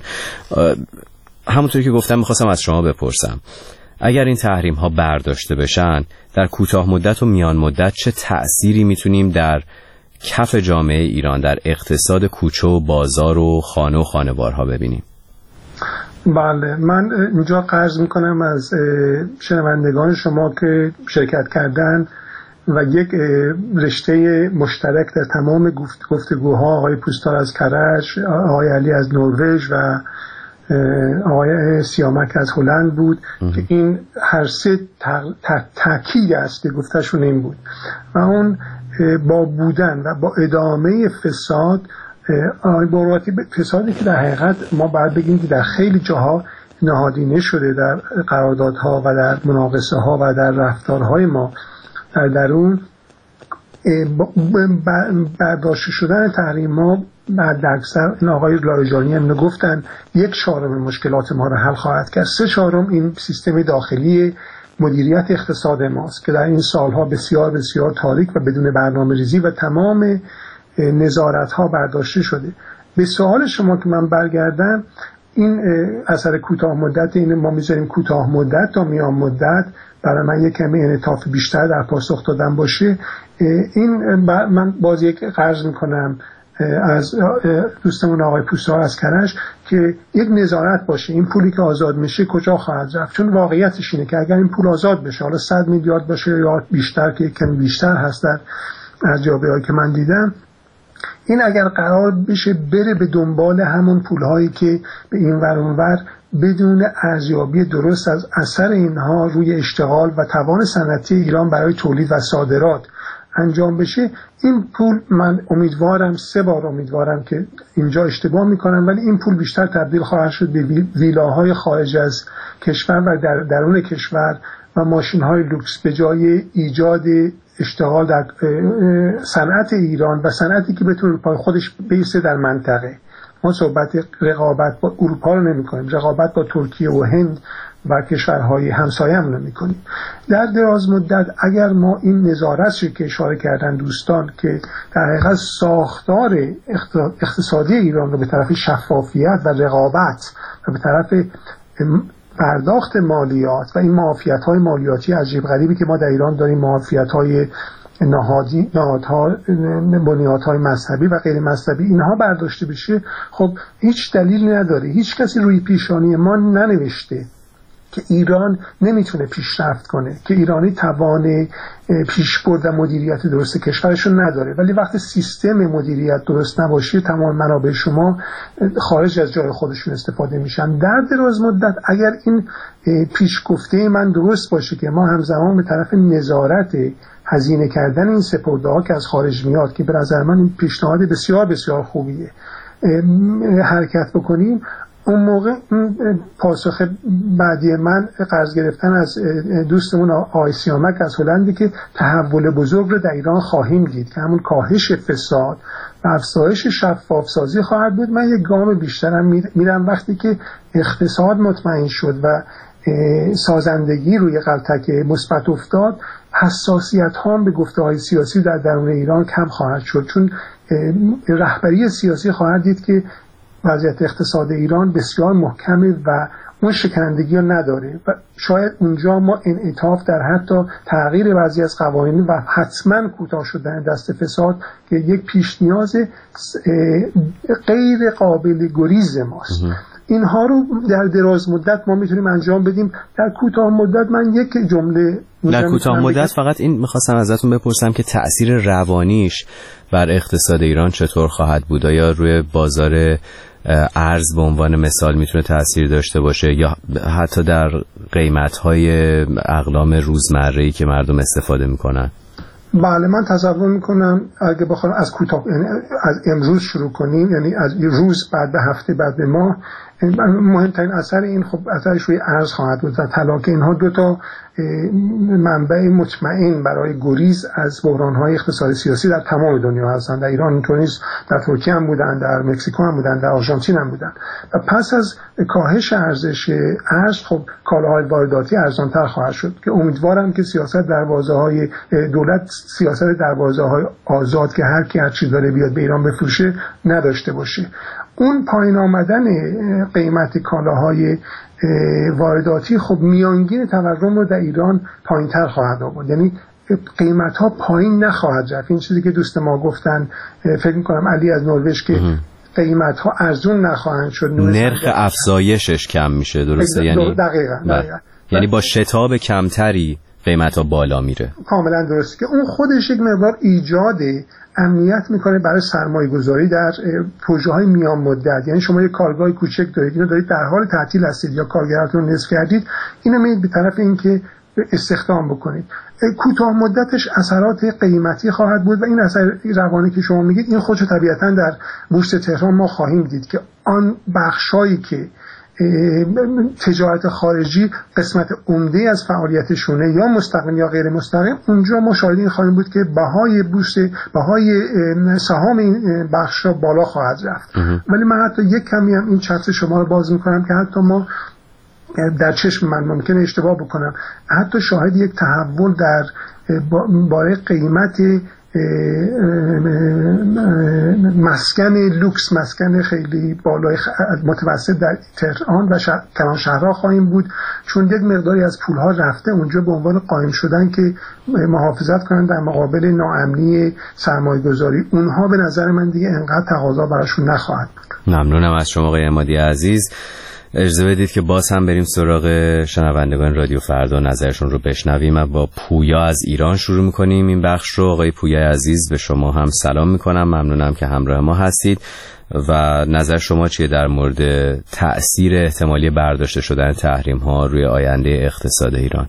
همونطوری که گفتم میخواستم از شما بپرسم اگر این تحریم ها برداشته بشن در کوتاه مدت و میان مدت چه تأثیری میتونیم در کف جامعه ایران، در اقتصاد کوچه و بازار و خانه و خانوارها ببینیم؟ بله، من اینجا عرض میکنم از شنوندگان شما که شرکت کردن و یک رشته مشترک در تمام گفتگوها، آقای پوستار از کرج، آقای علی از نروژ و آقای سیامک از هلند بود که این هر سه تاکید است که گفتشون این بود و اون با بودن و با ادامه فساد، فسادی که در حقیقت ما باید بگیم که در خیلی جاها نهادینه شده در قراردادها و در مناقصه ها و در رفتارهای ما در درون، برداشته شدن تحریم ها بعد درکسر این آقای لاریجانی هم گفتن 1/4 مشکلات ما رو حل خواهد کرد. 3/4 این سیستم داخلی مدیریت اقتصاد ماست که در این سالها بسیار بسیار تاریک و بدون برنامه ریزی و تمام نظارت ها برداشته شده. به سوال شما که من برگردم، این اثر کوتاه مدت، این ما میذاریم کوتاه مدت تا میان مدت، برای من یک کمی انعطاف بیشتر در پاسخ دادن باشه. این من باز یک عرض میکنم از دوستمون آقای پوستار از کرج که یک نظارت باشه این پولی که آزاد میشه کجا خواهد رفت. چون واقعیتش اینه که اگر این پول آزاد بشه، حالا 100 میلیارد باشه یا بیشتر که کمی بیشتر هست در از جابه‌هایی که من دیدم، این اگر قرار بشه بره به دنبال همون پولهایی که به این ور اون ور بدون ارزیابی درست از اثر اینها روی اشتغال و توان صنعتی ایران برای تولید و صادرات انجام بشه، این پول من امیدوارم 3 بار امیدوارم که اینجا اشتباه میکنم، ولی این پول بیشتر تبدیل خواهد شد به ویلاهای خارج از کشور و در درون کشور و ماشین‌های لوکس به جای ایجاد اشتغال در صنعت ایران و صنعتی که بتونه پای خودش بیسته در منطقه. ما صحبت رقابت با اروپا رو نمی کنیم، رقابت با ترکیه و هند و کشورهای همسایه‌مون رو می‌کنیم. در دراز مدت اگر ما این نظارتی که اشاره کردن دوستان که در حقیقت ساختار اقتصادی ایران رو به طرف شفافیت و رقابت و به طرف پرداخت مالیات و این معافیت‌های مالیاتی عجیب غریبی که ما در ایران داریم، معافیت‌های نهادها، بنیادهای مذهبی و غیر مذهبی، اینها برداشته بشه، خب هیچ دلیل نداره، هیچ کسی روی پیشانی ما ننوشته که ایران نمیتونه پیشرفت کنه، که ایرانی توان پیشبرد و مدیریت درست کشورشون نداره. ولی وقتی سیستم مدیریت درست نباشه، تمام منابع شما خارج از جای خودشون استفاده میشن. در دراز مدت اگر این پیشگفته من درست باشه که ما همزمان به طرف نظارت هزینه کردن این سپرده‌ها که از خارج میاد، که به نظر من این پیشنهاد بسیار بسیار خوبیه، حرکت بکنیم، اون موقع پاسخ بعدی من قرض گرفتن از دوستمون آقای سیامک از هلندی که تحول بزرگ رو در ایران خواهیم دید که همون کاهش فساد و افزایش شفاف سازی خواهد بود. من یک گام بیشترم میرم وقتی که اقتصاد مطمئن شد و سازندگی روی غلطک مثبت افتاد، حساسیت ها به گفته های سیاسی در درون ایران کم خواهد شد، چون رهبری سیاسی خواهد دید که وضعیت اقتصاد ایران بسیار محکمه و اون شکنندگی رو نداره و شاید اونجا ما انعطاف در حتی تغییر بعضی از قوانین و حتما کوتاه شدن دست فساد که یک پیش نیاز غیر قابل گریز ماست. اینها رو در دراز مدت ما میتونیم انجام بدیم. در کوتاه مدت من یک جمله در کوتاه مدت فقط این میخواستم ازتون بپرسم که تأثیر روانیش بر اقتصاد ایران چطور خواهد بود؟ آیا روی بازار ارز به عنوان مثال میتونه تأثیر داشته باشه یا حتی در قیمت‌های اقلام روزمره‌ای که مردم استفاده میکنن؟ بله، من تصور میکنم اگه بخوام از کوتاه، یعنی از امروز شروع کنیم، یعنی از روز بعد به هفته بعد به ماه، مهمترین اثر این خب اثرش روی ارز خواهد بود و طلا که اینها 2 منبع مطمئن برای گریز از بحران‌های اقتصادی سیاسی در تمام دنیا هستند. در ایران اینطور نیست، در ترکیه هم بودن، در مکزیکو هم بودن، در آرژانتین هم بودن. و پس از کاهش ارزش ارز خب کالاهای وارداتی ارزان‌تر خواهد شد که امیدوارم که سیاست دروازه‌های دولت، سیاست دروازه‌های آزاد که هر کی هر چی داره بیاد به ایران بفروشه نداشته باشه. اون پایین آمدن قیمت کالاهای وارداتی خب میانگین تورم رو در ایران پایین‌تر خواهد آورد، یعنی قیمت‌ها پایین نخواهد رفت. این چیزی که دوست ما گفتن، فکر می‌کنم علی از نروژ، که قیمت‌ها ارزون نخواهند شد، نرخ افزایشش کم میشه. درسته؟ یعنی دقیقاً. یعنی با شتاب کمتری قیمت‌ها بالا میره. کاملا درسته که اون خودش یک مقدار ایجاد امنیت میکنه برای سرمایه گذاری در پروژه های میان مدت. یعنی شما یک کارگاه کوچک دارید، اینو دارید در حال تعطیل هستید یا کارگراتون رو نصف کردید، اینو میرید به طرف اینکه استخدام بکنید. کوتاه مدتش اثرات قیمتی خواهد بود و این اثر روانی که شما میگید این خودشو طبیعتاً در بورس تهران ما خواهیم دید که آن بخشایی که تجارت خارجی قسمت عمده از فعالیتشونه یا مستقیم یا غیر مستقیم، اونجا ما شاهدین خواهیم بود که بهای بورس، بهای سهام این بخشا بالا خواهد رفت. ولی من حتی یک کمی هم این چتر شما رو باز میکنم که حتی ما در چشم من ممکنه اشتباه بکنم، حتی شاهد یک تحول در باره قیمت مسکن لوکس، مسکن خیلی بالای متوسط در تهران و کلان شهرها خواهیم بود، چون یک مقداری از پولها رفته اونجا به عنوان قایم شدن که محافظت کنن در مقابل ناامنی سرمایه‌گذاری. اونها به نظر من دیگه انقدر تقاضا براشون نخواهد بود. ممنونم از شما آقای عمادی عزیز. اجازه بدید که باز هم بریم سراغ شنوندگان رادیو فردا، نظرشون رو بشنویم و با پویا از ایران شروع میکنیم این بخش رو. آقای پویا عزیز به شما هم سلام میکنم، ممنونم که همراه ما هستید و نظر شما چیه در مورد تأثیر احتمالی برداشته شدن تحریم ها روی آینده اقتصاد ایران؟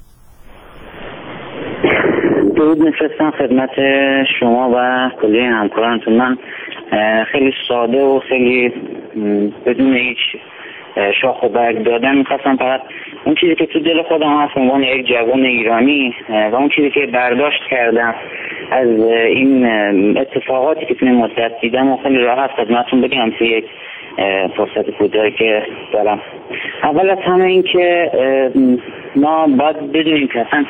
درود میفرستم خدمت شما و کلیه همکارانتون. من خیلی ساده و خیلی بدون هیچ شاخ و برگ دادن میخواستم فقط اون چیزی که تو دل خودم هست به عنوان یک جوان ایرانی و اون چیزی که برداشت کردم از این اتفاقاتی که تو این مدت دیدم و خیلی راحت خدمتتون بگم توی یک فرصت کوتاهی که دارم. اول از همه این که ما باید بدونیم که اصلا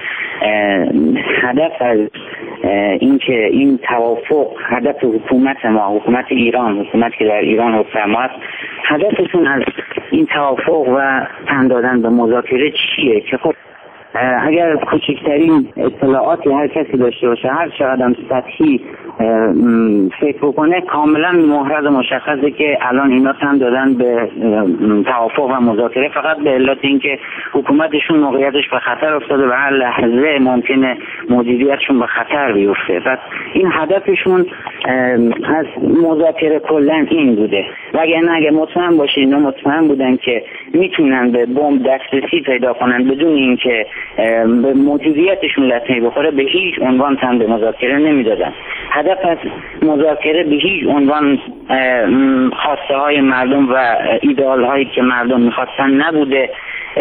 هدف از این که این توافق، هدف حکومت ما، حکومت ایران، حکومتی که در ایران حکم است، هدفشون از این توافق و تن دادن به مذاکره چیه؟ که خب اگر کوچکترین اطلاعاتی هر کسی داشته باشه، هر چقدر هم سطحی فکر بکنه، کاملا محرز مشخصه که الان اینا تن دادن به توافق و مذاکره فقط به علت اینکه حکومتشون موقعیتش به خطر افتاده و هر لحظه ممکنه مدیریتشون به خطر بیفته. پس این هدفشون از مذاکره کلا این بوده. وگرنه اگه مطمئن باشید اینا مطمئن بودن که میتونن به بمب دسترسی پیدا کنن بدون اینکه به مدیریتشون لطمه بخوره، به هیچ عنوان تن به مذاکره نمیدادن. هدف از مذاکره به هیچ عنوان خواسته های مردم و ایدئال هایی که مردم میخواستن نبوده،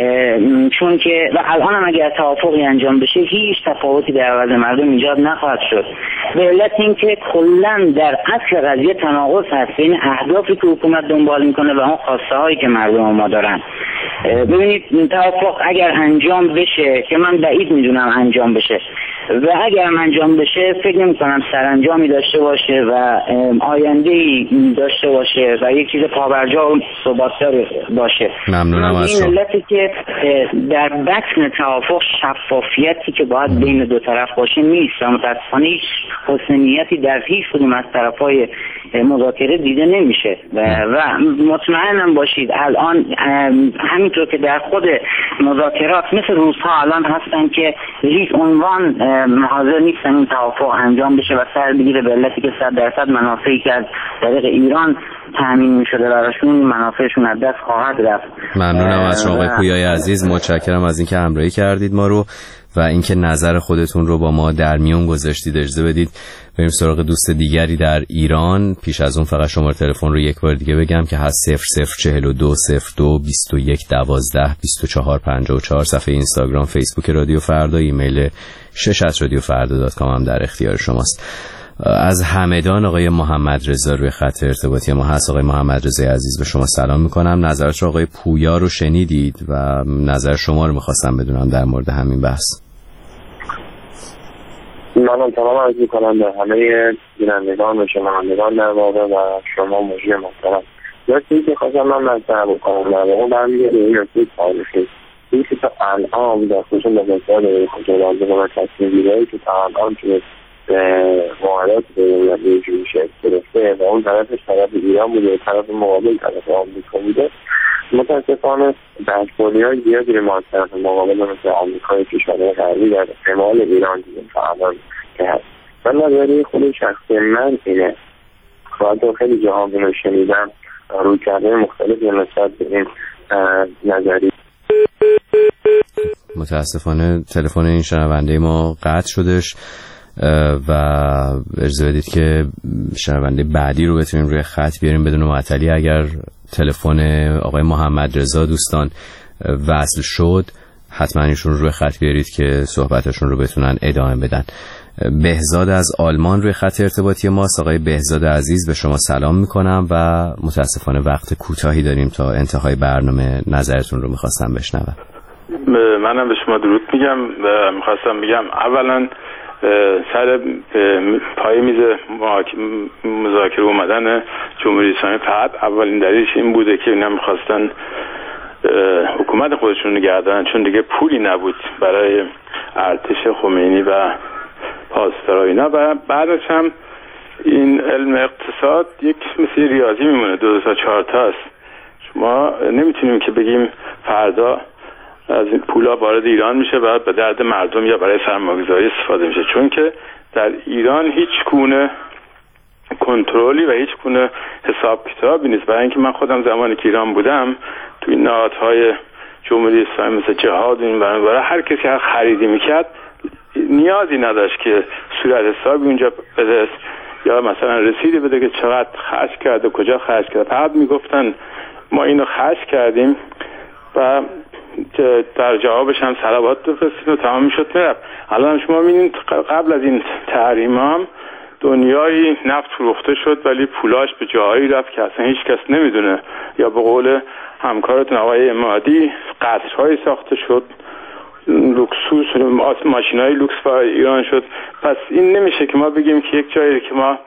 چون که و الان هم اگر توافقی انجام بشه هیچ تفاوتی در عوض مردم ایجاد نخواهد شد، به علت اینکه کلا در اصل قضیه تناقض هست بین اهدافی که حکومت دنبال میکنه و اون خواسته هایی که مردم ما دارن. ببینید توافق اگر انجام بشه، که من بعید میدونم انجام بشه، و اگر انجام بشه فکر نمی‌کنم سرانجامی داشته باشه و آینده‌ای داشته باشه و یک چیز پابرجا و ثبات‌دار باشه. ممنونم از شما. این علتی که در بطن توافق شفافیتی که باید بین دو طرف باشه نیست و متأسفانه هیچ حسن نیتی در هیچ کدوم از طرف‌های مذاکره دیده نمیشه و مطمئنم باشید الان همینطور که در خود مذاکرات مثل روزها الان هستن که هیچ عنوان حاضر نیستن این توافق انجام بشه و سر بگیره، به علتی که 100% منافعی که از طریق ایران تامین میشده براشون منافعشون از دست خواهد رفت. ممنونم از شما آقای پویای عزیز، متشکرم از اینکه همراهی کردید ما رو و اینکه نظر خودتون رو با ما در میون گذاشتید. اجازه بدید بریم سراغ دوست دیگری در ایران. پیش از اون فقط شماره تلفن رو یک بار دیگه بگم که هست 0042 02 21 12 24 54. صفحه اینستاگرام، فیسبوک رادیو فردا، ایمیل شش@radiofarda.com هم در اختیار شماست. از همدان آقای محمد رضا روی خط ارتباطی ما هست. آقای محمد رضا عزیز به شما سلام میکنم. نظرات آقای پویا رو شنیدید و نظر شما رو میخواستم بدونم در مورد همین بحث. من تمام عرض میکنم به همه بینندگان و شنوندگان در واقع و شما مجری محترم. یکی که خواستم من مطرح بکنم در واقع برمیگرده به این نکته تاریخی. این که تا الان در خصوص مذاکره کنترل و تصمیم گیری‌هایی که تا الان توی معاهدات بین‌المللی جوری شکل گرفته و اون طرفش طرف ایران بوده و طرف مقابل طرف آمریکا بوده، متاسفانه دستمالی‌های زیادی رو ما از طرف مقابل مثل آمریکای کشورهای غربی در شمال ایران دیدیم تا الان که هست. و نظریه خود شخصی من اینه و تو خیلی جاها رو شنیدم روی کرده مختلفی نسبت به این نظریه. متاسفانه تلفن این شنونده ما قطع شدش و اجازه بدید که شنونده بعدی رو بتونیم روی خط بیاریم بدون معطلی. اگر تلفن آقای محمد رضا دوستان وصل شد حتما ایشون روی خط بیارید که صحبتشون رو بتونن ادامه بدن. بهزاد از آلمان روی خط ارتباطی ماست. آقای بهزاد عزیز به شما سلام میکنم و متاسفانه وقت کوتاهی داریم تا انتهای برنامه. نظرتون رو میخواستم بشنوم. منم به شما درود میگم و میخواستم بگم اولا سر پای میز مذاکره اومدن جمهوری اسلامی فقط اولین دلیلش این بوده که اینا میخواستن حکومت خودشون نگه دارن، چون دیگه پولی نبود برای ارتش خمینی و پاسدارا اینا. و بعدش هم این علم اقتصاد یک مثل ریاضی میمونه، 2 تا 4 تا است. ما نمیتونیم که بگیم فردا از این پولا وارد ایران میشه و به درد مردم یا برای سرمایه‌گذاری استفاده میشه، چون که در ایران هیچ گونه کنترلی و هیچ گونه حساب کتابی نیست. برای اینکه من خودم زمانی که ایران بودم توی نهادهای جمهوری اسلامی مثل جهاد این برای هر کسی هر خریدی میکرد نیازی نداشت که صورت حسابی اونجا بده یا مثلا رسیدی بده که چقدر خرج کرده کجا خرج کرده. فقط میگفتن ما اینو خرج کردیم و در جوابش هم صلوات بفرستین و تمام میشد میرفت. الان شما میبینید قبل از این تحریم هم دنیای نفت فروخته شد ولی پولاش به جایی رفت که اصلا هیچ کس نمیدونه، یا به قول همکارتون آقای عمادی قصرهای ساخته شد، لوکسوس ماشینای لوکس برای ایران شد. پس این نمیشه که ما بگیم که یک جایی که ما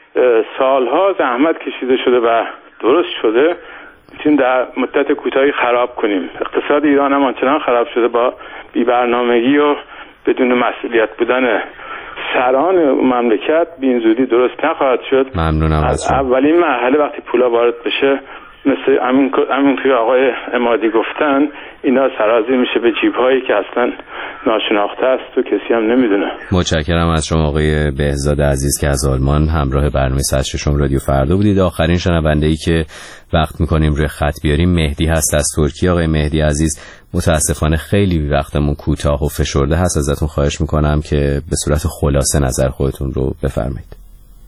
سالها زحمت کشیده شده و درست شده میتونیم در مدت کوتاهی خراب کنیم. اقتصاد ایران هم آنچنان خراب شده با بی‌برنامگی و بدون مسئولیت بودن سران مملکت به این زودی درست نخواهد شد. ممنونم از اولین مرحله وقتی پولا وارد بشه مثل همین که آقای عمادی گفتن اینا سرازیر میشه به جیب‌هایی که اصلا ناشناخته است و کسی هم نمیدونه. متشکرم از شما آقای بهزاد عزیز که از آلمان همراه برنامه 106 رادیو فردا بودید. آخرین شنونده‌ای که وقت می‌کنیم روی خط بیاریم مهدی هست از ترکیه. آقای مهدی عزیز متاسفانه خیلی وقتمون کوتاه و فشرده هست، ازتون خواهش می‌کنم که به صورت خلاصه نظر خودتون رو بفرمایید.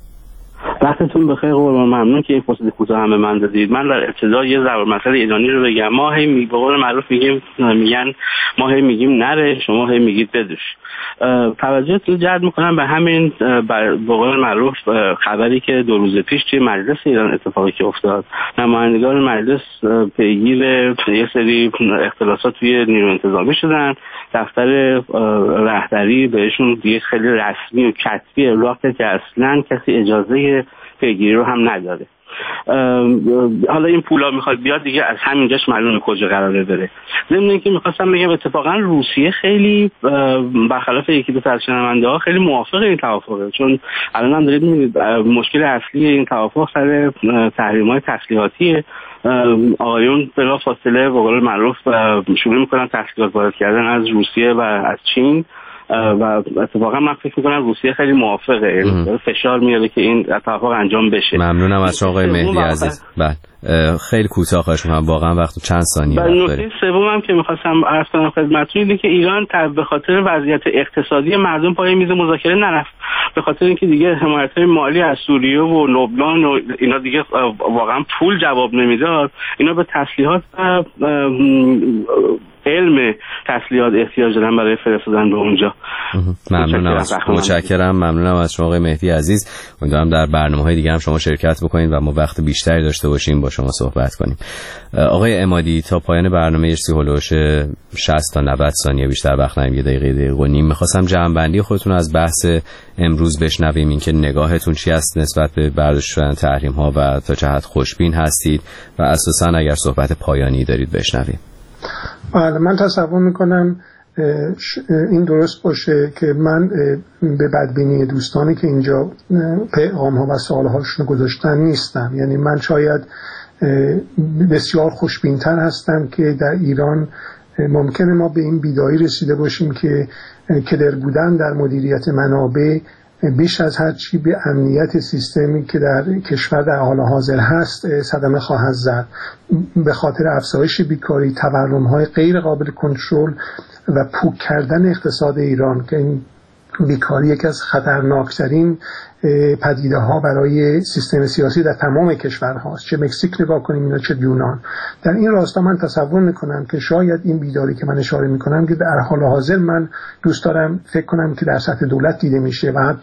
وقتتون بخیر قربان، ممنون که این فرصت کوتاه هم به من دادید. من در ابتدا یه ضرب مثل ایرانی رو بگم. ما هی به قول معروف میگن ما هی میگیم نره، شما هی میگید بدوش. توجهتون جلب میکنم به همین به قول معروف خبری که 2 روز پیش توی مجلس ایران اتفاقی که افتاد. نمایندگان مجلس پیگیر یه سری اختلاسات توی نیروی انتظامی شدن. دفتر رهبری بهشون دیگه خیلی رسمی و کتبی ابلاغ کرد که اصلا کسی اجازه پیگیری رو هم نداره. حالا این پولا میخواد بیاد دیگه از همینجاش معلومه کجا قراره بره. ضمن اینکه میخواستم بگم اتفاقا روسیه خیلی برخلاف یکی دو تا از شنونده‌ها خیلی موافق این توافقه، چون الان هم دارید میبینید مشکل اصلی این توافق سر تحریم‌های تسلیحاتیه. آقایون بلا فاصله به قول معروف شروع میکنن تسلیحات وارد کردن از روسیه و از چین و اتفاقا من فکر میکنم روسیه خیلی موافقه، فشار میاره که این توافق انجام بشه. ممنونم از آقای مهدی عزیز. بله خیلی کوتاه خواهش می‌کنم، واقعا وقت چند ثانیه وقت داریم. نکته سومم که می‌خواستم عرض کنم خدمتتون اینه که ایران به خاطر وضعیت اقتصادی مردم پای میز مذاکره نرفت، به خاطر اینکه دیگه حمایت‌های مالی از سوریه و لبنان و اینا دیگه واقعا پول جواب نمیداد. اینا به تسلیحات علم تسلیحات احتیاج دارن برای فرستادن به اونجا. ممنونم از شما آقای مهدی عزیز. امیدوارم در برنامه‌های دیگه هم شما شرکت بکنید و ما وقت بیشتری داشته باشیم با شما صحبت کنیم. آقای عمادی تا پایان برنامه هولوش 60 تا 90 ثانیه بیشتر وقت نمیم، یه دقیقه و نیم. می‌خواستم جمع‌بندی خودتون از بحث امروز بشنویم، این که نگاهتون چی است نسبت به برداشت شدن تحریم‌ها و تا چه حد خوشبین هستید و اساساً اگر صحبت پایانی دارید بشنویم. بله من تصور میکنم این درست باشه که من به بدبینی دوستانی که اینجا پیغام ها و سوال هاشون گذاشتن نیستم. یعنی من شاید بسیار خوشبینتر هستم که در ایران ممکنه ما به این بیداری رسیده باشیم که کدر بودن در مدیریت منابع بیش از هر چی به امنیت سیستمی که در کشور در حال حاضر هست صدمه خواهد زد. به خاطر افزایش بیکاری، تورم‌های غیر قابل کنترل و پوک کردن اقتصاد ایران که این بیکاری یکی از خطرناکترین پدیده ها برای سیستم سیاسی در تمام کشورهاست، چه مکزیک نگاه کنیم اینا چه یونان. در این راستا من تصور میکنم که شاید این بیداری که من اشاره میکنم که در حال حاضر من دوست دارم فکر کنم که در سطح دولت دیده میشه و حتی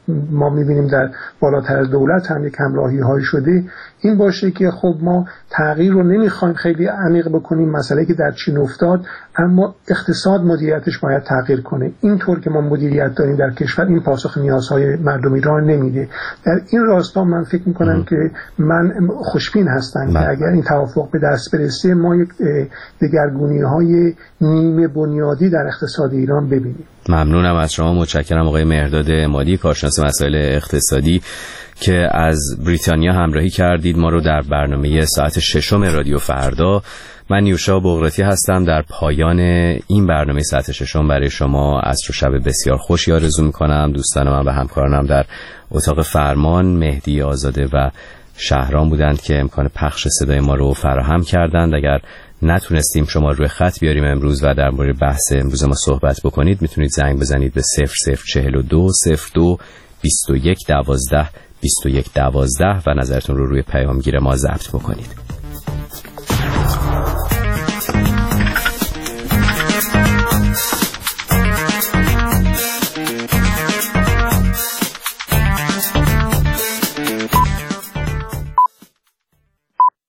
ما می‌بینیم در بالاتر از دولت هم یک همراهی‌های شده، این باشه که خب ما تغییر رو نمیخوایم خیلی عمیق بکنیم، مسئله که در چین افتاد، اما اقتصاد مدیریتش باید تغییر کنه. اینطور که ما مدیریت داریم در کشور این پاسخ نیازهای مردم ایران نمیده. در این راستا من فکر میکنم که من خوشبین هستم که اگر این توافق به دست برسه ما یک دگرگونی‌های نیمه بنیادی در اقتصاد ایران ببینیم. ممنونم از شما، متشکرم آقای مهرداد عمادی، کارشناس مسائل اقتصادی که از بریتانیا همراهی کردید ما رو در برنامه ساعت 6 رادیو فردا. من نیوشا بغراتی هستم. در پایان این برنامه ساعت 6 برای شما عصر و شب بسیار خوشی آرزو میکنم. دوستان من و همکارانم در اتاق فرمان مهدی آزاده و شهرام بودند که امکان پخش صدای ما رو فراهم کردند. اگر نتونستیم شما روی خط بیاریم امروز و در مورد بحث امروز ما صحبت بکنید، میتونید زنگ بزنید به 0042 02 21 12 21 12 و نظرتون رو روی پیامگیر ما ضبط بکنید.